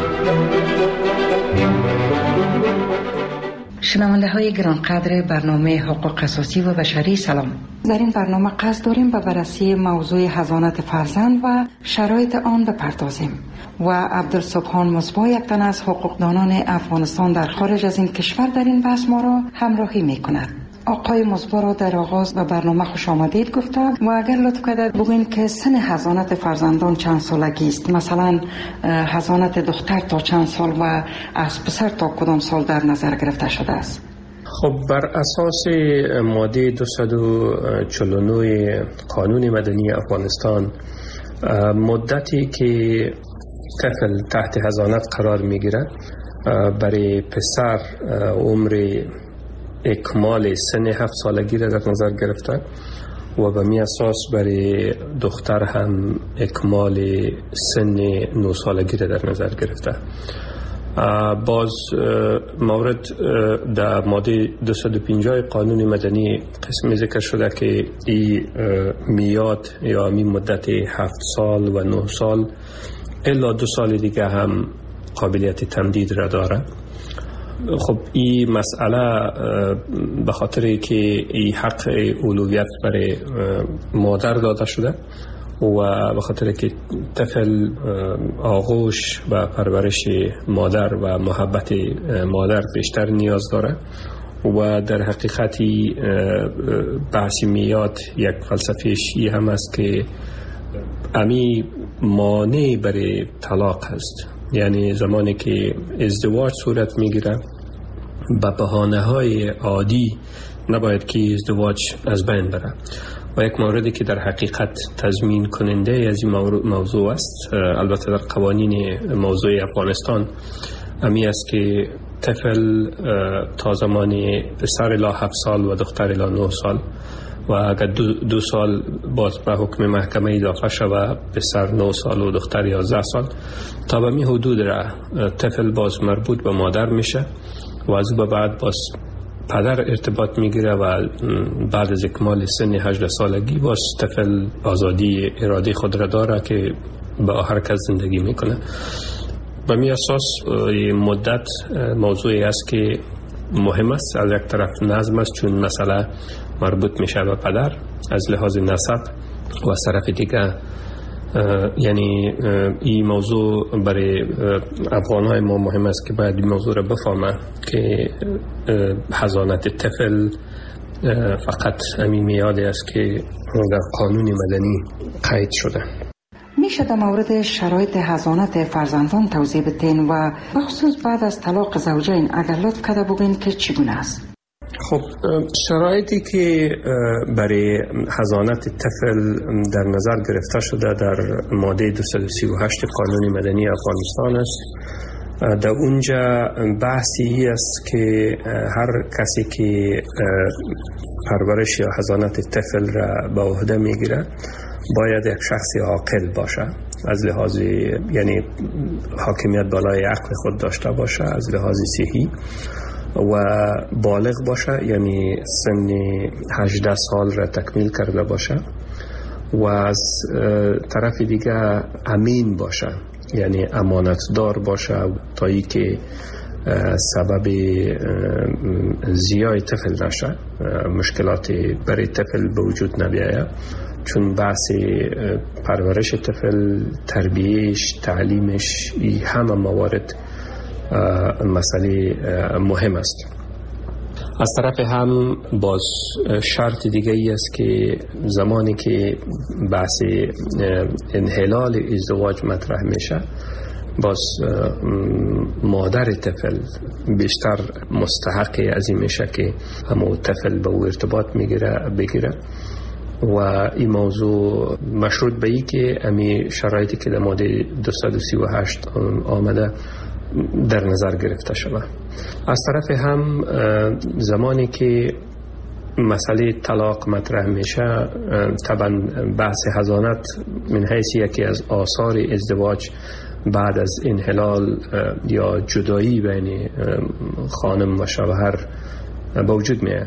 شنونده های گرانقدر برنامه حقوق اساسی و بشری، سلام. در این برنامه قصد داریم به بررسی موضوع حضانت فرزند و شرایط آن بپردازیم و عبدالسبحان مصباح، یک تن از حقوقدانان افغانستان در خارج از این کشور، در این بحث ما را همراهی می کند. آقای مصباح را در آغاز به برنامه خوش آمدید گفته و اگر لطف کنید بگوین که سن حضانت فرزندان چند سالگی است؟ مثلا حضانت دختر تا چند سال و از پسر تا کدام سال در نظر گرفته شده است؟ خب بر اساس ماده 249 قانون مدنی افغانستان، مدتی که طفل تحت حضانت قرار میگیرد برای پسر عمر اکمال سن 7 سالگی را در نظر گرفته و به می اساس برای دختر هم اکمال سن 9 سالگی را در نظر گرفته. باز مورد در ماده 250 قانون مدنی قسمی ذکر شده که این میاد یا این مدت 7 سال و 9 سال الا 2 سال دیگه هم قابلیت تمدید را داره. خب این مسئله به خاطر که این حق اولویت برای مادر داده شده و به خاطر که طفل آغوش و پرورش مادر و محبت مادر بیشتر نیاز داره و در حقیقتی بحث میاد یک فلسفه‌اش این هم است که امی مانع برای طلاق هست. یعنی زمانی که ازدواج صورت میگیره به بهانه‌های عادی نباید که ازدواج از بین بره و یک موردی که در حقیقت تضمین کننده از این موضوع است، البته در قوانین موضوع افغانستان امی است که طفل تا زمان پسر الی 7 سال و دختر الی 9 سال و اگر 2 سال باز به حکم محکمه اضافه شود پسر 9 سال و دختر 11 سال، تا به می حدود را طفل باز مربوط به مادر میشه و از به بعد باز پدر ارتباط میگیره و بعد از اکمال سن 18 سالگی باز طفل آزادی اراده خود را داره که با هر کس زندگی میکنه. به می اساس مدت موضوعی است که مهم است. از یک طرف نظم است، چون مسئله مربوط میشه به پدر از لحاظ نسب، و از طرف دیگه یعنی این موضوع برای افغانهای ما مهم است که باید این موضوع را بفهمه که حضانت طفل فقط همین میاده است که در قانون مدنی قید شده. میشه در مورد شرایط حضانت فرزندان توضیح بدین و بخصوص بعد از طلاق زوجین اگر لطف کرده بگین که چگونه است؟ خب شرایطی که برای حضانت طفل در نظر گرفته شده در ماده 238 قانون مدنی افغانستان است. در اونجا بحثی است که هر کسی که پرورش یا حضانت طفل را به عهده میگیره باید یک شخص عاقل باشه، از لحاظ یعنی حاکمیت بالای عقل خود داشته باشه، از لحاظ صحی و بالغ باشه، یعنی سن 18 سال را تکمیل کرده باشه و از طرف دیگه امین باشه، یعنی امانتدار باشه تا ای که سبب زیای طفل نشه، مشکلات برای طفل به وجود نبیاید، چون بحث پرورش طفل، تربیهش، تعلیمش، این همه موارد مسئله مهم است. از طرف هم باز شرط دیگه ای است که زمانی که بحث انحلال ازدواج مطرح میشه، باز مادر طفل بیشتر مستحق از این میشه که همون طفل به او ارتباط بگیره و این موضوع مشروط به ای که امی شرایطی که در ماده 238 آمده در نظر گرفته شود. از طرف هم زمانی که مسئله طلاق مطرح میشه، طبعا بحث حضانت من حیث یکی از آثار ازدواج بعد از انحلال یا جدایی بین خانم و شوهر به وجود میاد،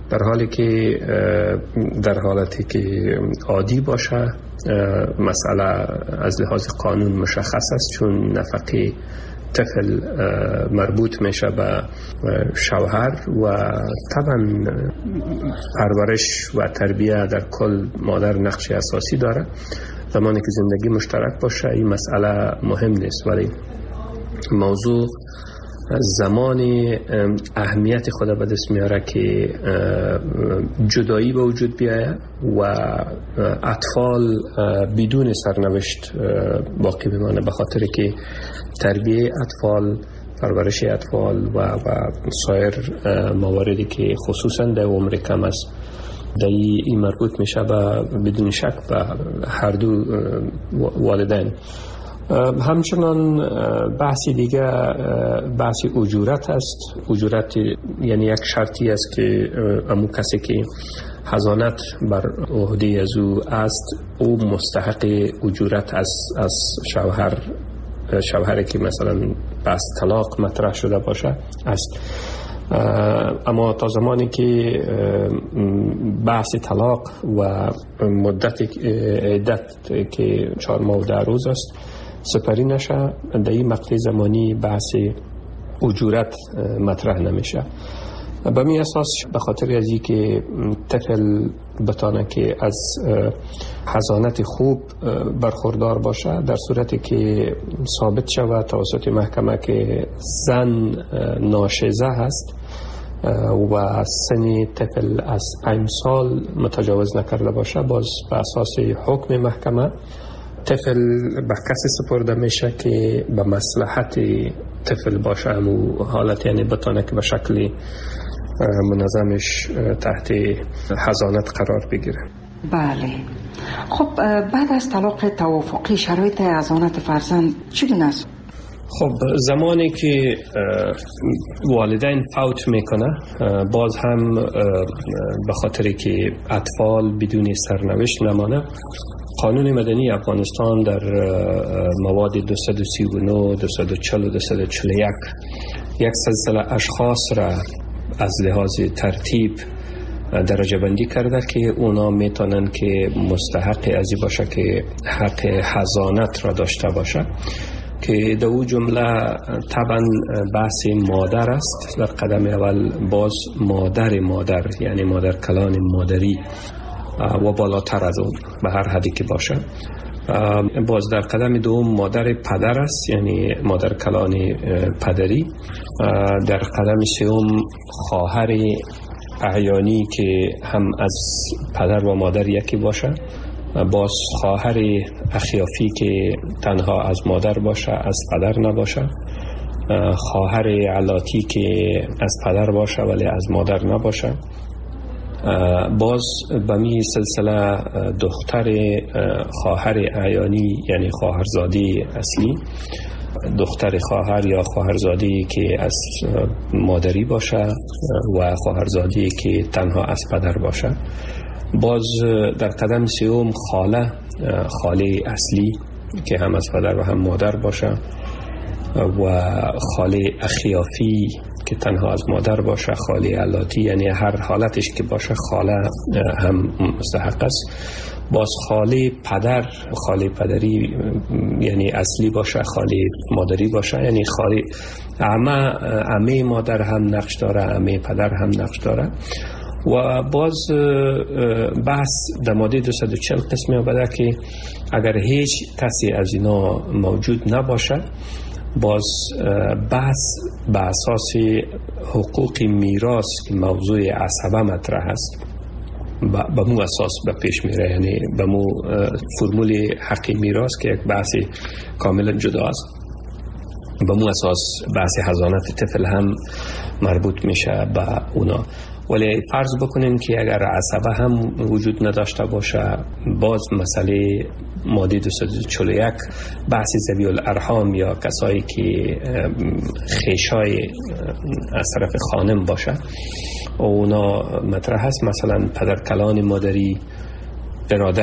در حالتی که عادی باشه. مسئله از لحاظ قانون مشخص است، چون نفقه طفل مربوط میشه به شوهر و طبعا پرورش و تربیه در کل مادر نقش اساسی داره. زمانی که زندگی مشترک باشه این مسئله مهم نیست، ولی موضوع زمانی اهمیت خود به دست میاره که جدایی به وجود بیاید و اطفال بدون سرنوشت باقی بمانه، به خاطر که تربیه اطفال، پرورش اطفال و سایر مواردی که خصوصا در عمر کم است در این مربوط میشه بدون شک به هر دو والدین. همچنان بحثی دیگه بحث اجورت است. اجورت یعنی یک شرطی است که امو کسی که حضانت بر عهده از او است، او مستحق اجورت از شوهری که مثلا بحث طلاق مطرح شده باشه است. اما تا زمانی که بحث طلاق و مدت عدت که 4 ماه و 10 روز است سپری نشه، در این مقطع زمانی بحث اجورت مطرح نمیشه. به می اساس به خاطر از این که طفل بتانه که از حضانت خوب برخوردار باشه، در صورتی که ثابت شود توسط محکمه که زن ناشزه هست و سن طفل از 5 سال متجاوز نکرده باشه، باز به اساس حکم محکمه طفل به کسی سپرده میشه که به مصلحت طفل باشه، همون حالت یعنی بتانه که به شکل منظمش تحت حضانت قرار بگیره. بله. خب بعد از طلاق توافقی شرایط حضانت فرزند چگونه است؟ خب زمانی که والدین فوت میکنه، باز هم به خاطر که اطفال بدون سرنوشت نمانه، قانون مدنی افغانستان در مواد 239، 240 و 241 یک سلسله اشخاص را از لحاظ ترتیب درجه بندی کرده که اونا میتونن که مستحق ازی باشه که حق حضانت را داشته باشه، که در او جمله طبعا بحث مادر است. در قدم اول باز مادر یعنی مادر کلان مادری و بالاتر از اون به هر حدی که باشه. باز در قدم دوم مادر پدر است، یعنی مادر کلان پدری. در قدم سوم خواهر اعیانی که هم از پدر و مادر یکی باشه. باز خواهر اخیافی که تنها از مادر باشه از پدر نباشه. خواهر علاتی که از پدر باشه ولی از مادر نباشه. باز به می سلسله دختر خواهر اعیانی یعنی خواهرزاده اصلی، دختر خواهر یا خواهرزاده که از مادری باشه و خواهرزاده که تنها از پدر باشه. باز در قدم سوم خاله اصلی که هم از پدر و هم مادر باشه و خاله اخیافی که تنها از مادر باشه. خاله علاتی یعنی هر حالتش که باشه خاله هم مستحق است. باز خاله پدری یعنی اصلی باشه، خاله مادری باشه یعنی خاله عمه مادر هم نقش داره، عمه پدر هم نقش داره. و باز بحث در ماده 240 قسمی آمده که اگر هیچ کسی از اینا موجود نباشه، باز بحث به اساس حقوق میراث که موضوع عصبه مطرح است به مو اساس به پیش میره، یعنی به مو فرمول حق میراث که یک بحث کاملا جدا است، به مو اساس بحث حضانت طفل هم مربوط میشه به اونا. ولی فرض بکنیم که اگر عصبه هم وجود نداشته باشه، باز مسئله ماده 241 بحث ذوی الارحام یا کسایی که خیشای از طرف خانم باشه اونا مطرح هست. مثلا پدرکلان مادری، برادر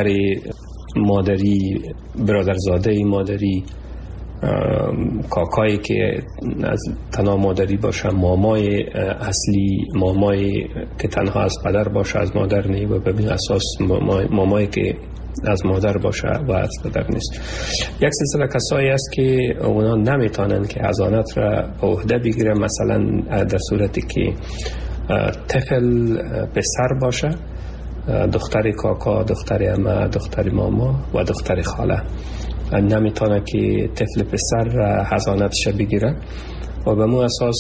مادری، برادرزاده مادری، کاکایی که از تنها مادری باشه، مامای اصلی، مامای که تنها از پدر باشه از مادر نی و به اساس مامایی که از مادر باشه و از پدر نیست. یک سلسله کسایی است که اونا نمیتونن که حضانت را به عهده بگیرن، مثلا در صورتی که طفل پسر باشه، دختر کاکا، دختر عمه، دختر ماما و دختر خاله نمیتونه که طفل پسر حضانتش بگیره. و به مو اساس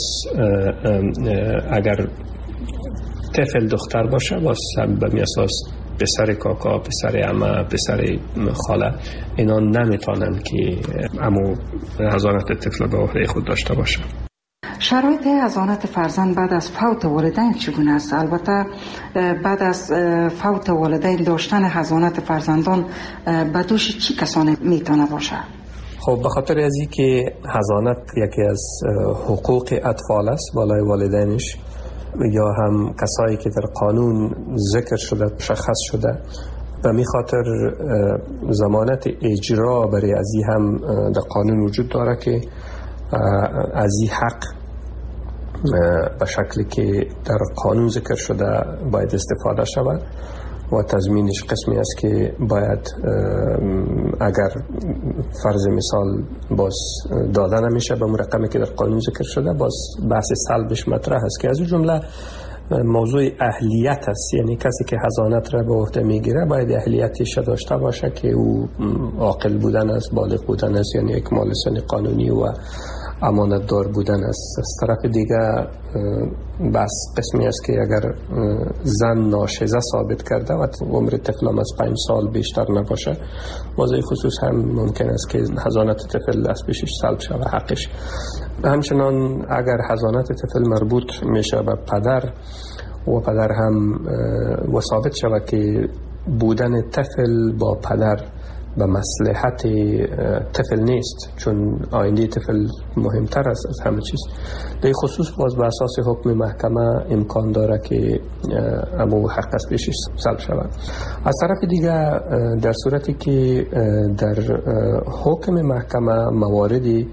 اگر طفل دختر باشه باز به می اساس پسر کاکا، پسر عمه، پسر خاله اینا نمیتونن که امو حضانت طفل به عهده خود داشته باشه. شرایط حضانت فرزند بعد از فوت والدین چگونه است؟ البته بعد از فوت والدین داشتن حضانت فرزندان به دوش چی کسانی میتونه باشه؟ خب به خاطر از این که حضانت یکی از حقوق اطفال است بالای والدینش، یا هم کسایی که در قانون ذکر شده مشخص شده، و می خاطر ضمانت اجرا برای از این هم در قانون وجود داره که از این حق به شکلی که در قانون ذکر شده باید استفاده شود و تضمینش قسمی است که باید اگر فرض مثال باز داده نمیشه به رقمی که در قانون ذکر شده، باز بحث سلبش مطرح است که از اون جمله موضوع اهلیت است. یعنی کسی که حضانت را به عهده میگیره باید اهلیتش داشته باشه که او عاقل بودن است، بالغ بودن است، یعنی اکمال سن قانونی و امانت دار بودن است. از طرف دیگه بس قسمی است که اگر زن ناشزه ثابت کرده و عمر طفل از 5 سال بیشتر نباشه، موضوع خصوص هم ممکن است که حضانت طفل از پیشش سلب شود حقش. همچنان اگر حضانت طفل مربوط میشه به پدر و پدر هم و ثابت شود که بودن طفل با پدر به مصلحت طفل نیست، چون آینده طفل مهمتر است از همه چیز، در خصوص باز به اساس حکم محکمه امکان داره که امو حق از پیشش سلب شود. از طرف دیگه در صورتی که در حکم محکمه مواردی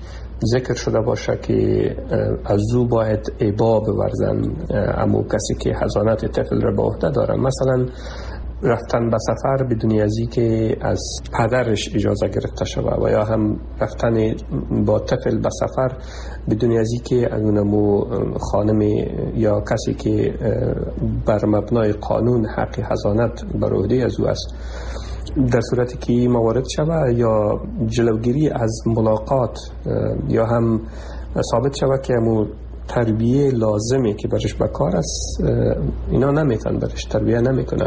ذکر شده باشه که از او باید ابا بورزن امو کسی که حضانت طفل را به عهده داره. مثلا رفتن به سفر بدون از که از پدرش اجازه گرفته شود و یا هم رفتن با طفل به سفر بدون از که از اونمو خانم یا کسی که بر مبنای قانون حق حضانت بر عهده از او است، در صورتی که موارد شود یا جلوگیری از ملاقات یا هم ثابت شود که امو تربیه لازمه که برش بکار است اینا نمیتن برش تربیه نمیکنن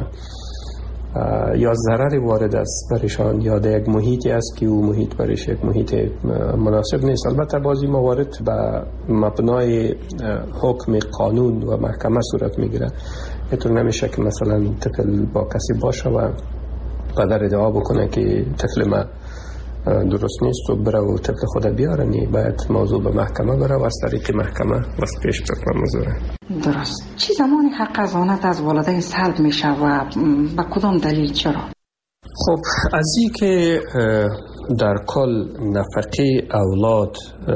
یا ضرر وارد است برشان یا در یک محیطی است که او محیط برش یک محیط مناسب نیست. البته بعضی موارد به مبنای حکم قانون و محکمه صورت میگیره. اینطور نمیشه که مثلا طفل با کسی باشه و پدر ادعا بکنه که طفل ما درست نیست و بره و طفل خود بیارنی، باید موضوع به محکمه بره و از طریق محکمه واسه پیش بکنه موضوع. درست. چی زمانی حق حضانت از والدین سلب میشه و با کدام دلیل چرا؟ خب از این که در کل نفقه اولاد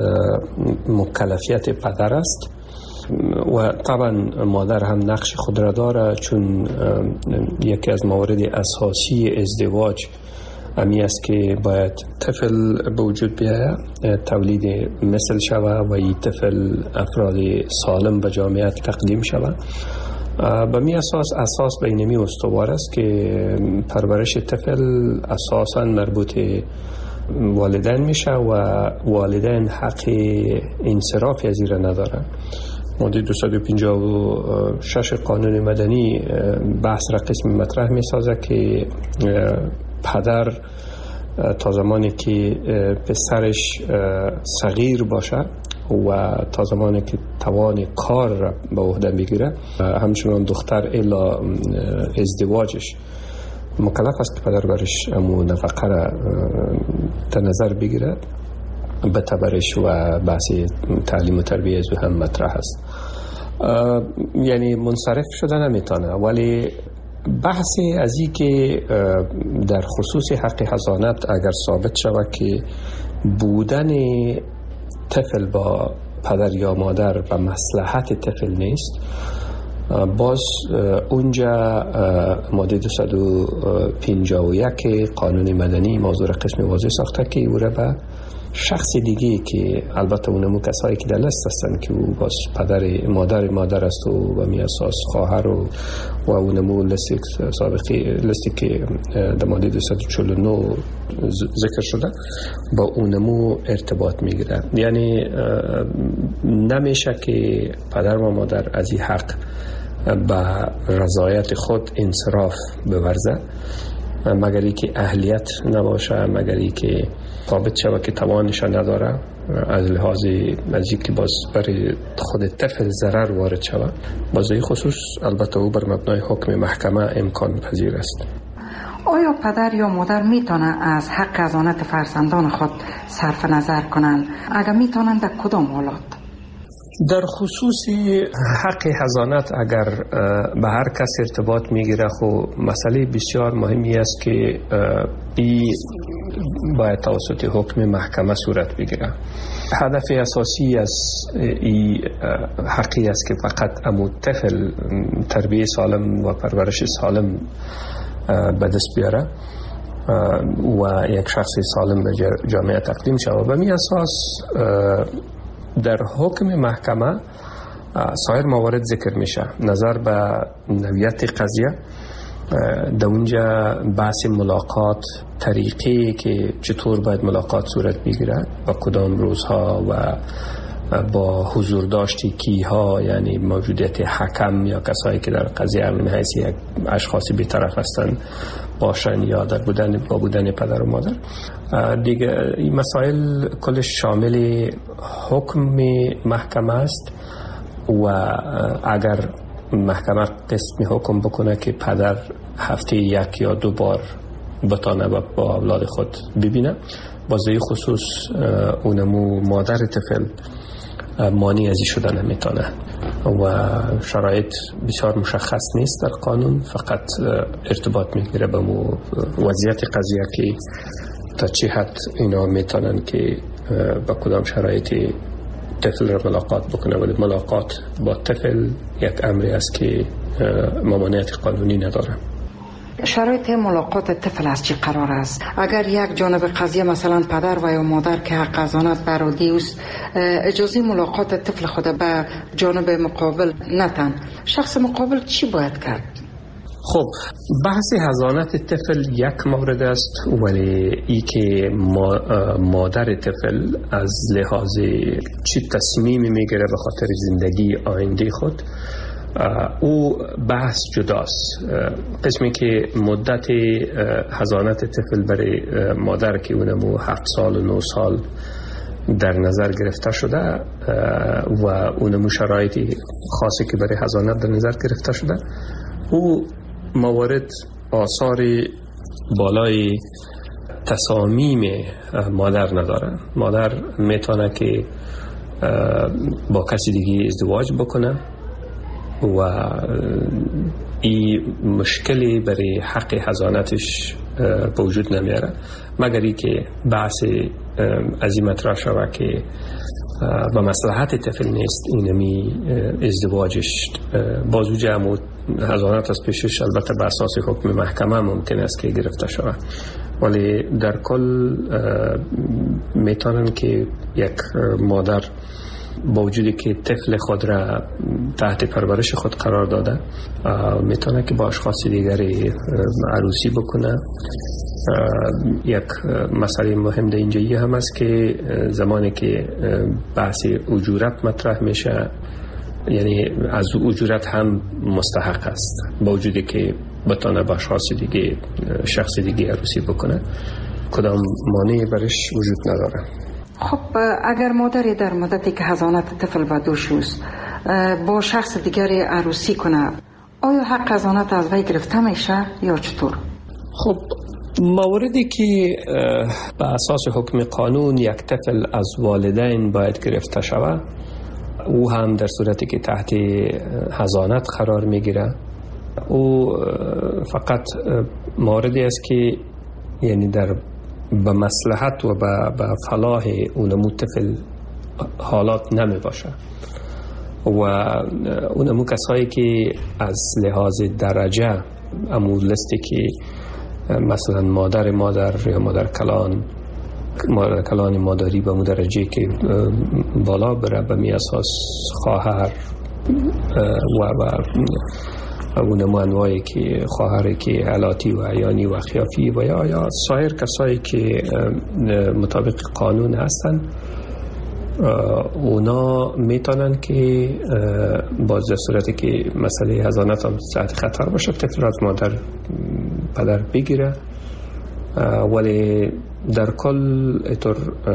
مکلفیت پدر است و طبعا مادر هم نقش خود را داره، چون یکی از موارد اساسی ازدواج امی است که باید طفل به وجود بیاید، تولید مثل شود و این طفل افراد سالم به جامعه تقدیم شود. به می اساس بینمی استوار است که پرورش طفل اساساً مربوط والدین میشه و والدین حق انصراف از این ندارن. ماده 256 قانون مدنی بحث را قسم مطرح می سازه که پدر تا زمانی که پسرش صغیر باشه و تا زمانی که توان کار را به عهده بگیره، همچنان دختر الا ازدواجش مکلف است که پدر برش امو نفقه را در نظر بگیره. بتبرش و بحث تعلیم و تربیه از هم مطرح است. یعنی منصرف شده نمیتونه، ولی بحثی از این که در خصوص حق حضانت اگر ثابت شود که بودن طفل با پدر یا مادر به مصلحت طفل نیست، باز اونجا ماده 251 قانون مدنی موضوع قسم واضح ساخته که او را به شخص دیگه که البته اونمو کسایی که در لست هستن که او باز پدر مادر است و به می اساس خواهر و اونمو لستی که در ماده 249 ذکر شده با اونمو ارتباط میگیره. یعنی نمیشه که پدر و مادر از این حق به رضایت خود انصراف بورزه مگر ای که اهلیت نباشه، مگر ای که ثابت شود که توانش نداره، از لحاظ از که باز برای خود طفل ضرر وارد شود. باز این خصوص البته او بر مبنای حکم محکمه امکان پذیر است. آیا پدر یا مادر میتونه از حق حضانت فرزندان خود صرف نظر کنند؟ اگر میتونن در کدام حالات؟ در خصوص حق حضانت اگر به هر کس ارتباط میگیره، خب مسئله بسیار مهمی است که این باید توسط حکم محکمه صورت بگیره. هدف اساسی از این حقی است که فقط امو طفل تربیه سالم و پرورش سالم به دست بیاره و یک شخص سالم به جامعه تقدیم شود. به می اساس در حکم محکمه سایر موارد ذکر میشه. نظر به نوعیت قضیه در اونجا بحث ملاقات، طریقی که چطور باید ملاقات صورت بگیرد و کدام روزها و با حضور داشتی کیها، یعنی موجودیت حکم یا کسایی که در قضیه من حیث یک اشخاصی بی‌طرف هستند باشن یا در با بودن پدر و مادر. دیگه این مسائل کلش شامل حکم محکمه است و اگر محکمه قسم حکم بکنه که پدر هفته 1 یا 2 بار بتانه با اولاد خود ببینه، بازه خصوص اونمو مادر طفل مانی ازی شدن نمیتونه و شرایط بسیار مشخص نیست در قانون، فقط ارتباط میگیره به وضعیت قضیه که تا چه حد اینا میتونن که با کدام شرایطی طفل را ملاقات بکنه، ولی ملاقات با طفل یک امری است که ممانعت قانونی نداره. شرایط ملاقات طفل از چی قرار است؟ اگر یک جانب قضیه مثلا پدر و یا مادر که حق حضانت برادی است اجازه ملاقات طفل خود به جانب مقابل نتن، شخص مقابل چی باید کرد؟ خب بحث حضانت طفل یک مورد است، ولی ای که مادر طفل از لحاظ چی تصمیمی میگیره به خاطر زندگی آینده خود، او بحث جداست. قسمی که مدت حضانت طفل برای مادر که اونمو 7 سال و 9 سال در نظر گرفته شده و اونمو شرایطی خاصی که برای حضانت در نظر گرفته شده، او موارد آثار بالای تصامیم مادر نداره. مادر میتونه که با کسی دیگه ازدواج بکنه و این مشکلی برای حق حضانتش به وجود نمیاره، مگر ای که بحث از این مطرح شود که به مصلحت طفل نیست اینمی ازدواجش بازو جمع حضانت از پیشش البته به اساس حکم محکمه ممکن است که گرفته شود، ولی در کل میتونن که یک مادر با وجودی که طفل خود را تحت پرورش خود قرار داده میتونه که با اشخاص دیگری عروسی بکنه. یک مسئله مهم در اینجایی هم است که زمانی که بحث اجورت مطرح میشه، یعنی از اجورت هم مستحق است با وجودی که بتونه با اشخاص دیگه شخص دیگه عروسی بکنه، کدام مانعی برش وجود نداره. خب اگر مادری در مدتی که حضانت طفل به دوش است با شخص دیگری عروسی کنه، آیا حق حضانت از وی گرفته میشه یا چطور؟ خب موردی که به اساس حکم قانون یک طفل از والدین باید گرفته شود، او هم در صورتی که تحت حضانت قرار میگیره، او فقط موردی است که یعنی در به مصلحت و به فلاح اونمو طفل حالات نمی باشه و اونمو کسایی که از لحاظ درجه امو لستی که مثلا مادر یا مادر کلان مادری به مو درجه که بالا بره، به می اساس خواهر و اونمو انواعی که خواهری که علاتی و عیانی و خیافی و یا سایر کسایی که مطابق قانون هستن، اونا میتونن که باز در صورتی که مسئله حضانت هم تحت خطر باشه طفل از مادر پدر بگیره، ولی در کل اطور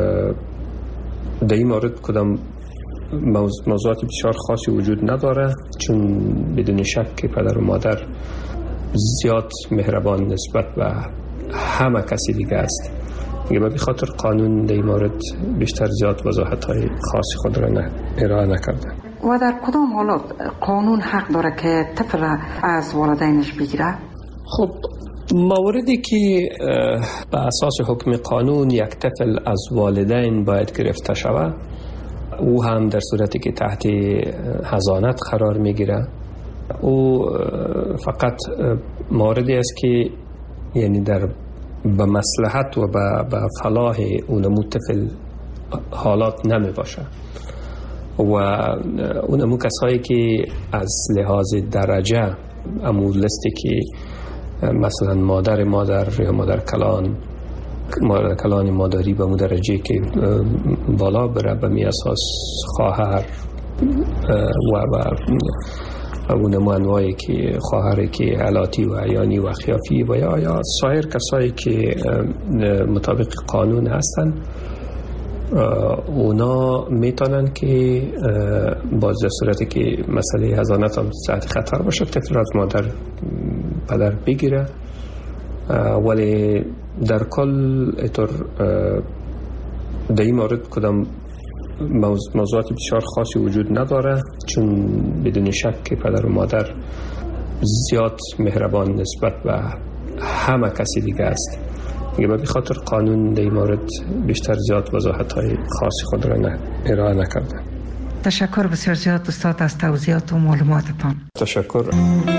در این مورد کدام موضوعات بسیار خاصی وجود نداره، چون بدون شک که پدر و مادر زیاد مهربان نسبت به همه کسی دیگه است. به خاطر قانون در این مورد بیشتر زیاد وضاحت‌های خاصی خود را ارائه نکرده. و در کدام حالات قانون حق داره که طفل از والدینش بگیره؟ خب موردی که به اساس حکم قانون یک طفل از والدین باید گرفته شود، او هم در صورتی که تحت حضانت قرار میگیره، او فقط موردی است که یعنی در به مصلحت و به فلاح اونمو طفل حالات نمی باشه و اونمو کسایی که از لحاظ درجه امو لستی که مثلا مادر یا مادر کلان مادری به مو درجه که بالا بره، به می اساس خواهر و اونمو انواعی که خواهری که علاتی و عیانی و خیافی و یا سایر کسایی که مطابق قانون هستن، اونا میتونن که باز در صورتی که مسئله حضانت هم تحت خطر باشه طفل از مادر پدر بگیره، ولی در کل اطور در این مورد کدام موضوعات بسیار خاصی وجود نداره، چون بدون شک که پدر و مادر زیاد مهربان نسبت به همه کسی دیگه است. به خاطر قانون در این مورد بیشتر زیاد وضاحت‌های خاصی خود را ارائه نکرده. تشکر بسیار زیاد استاد از توضیحات و معلوماتتان. تشکر.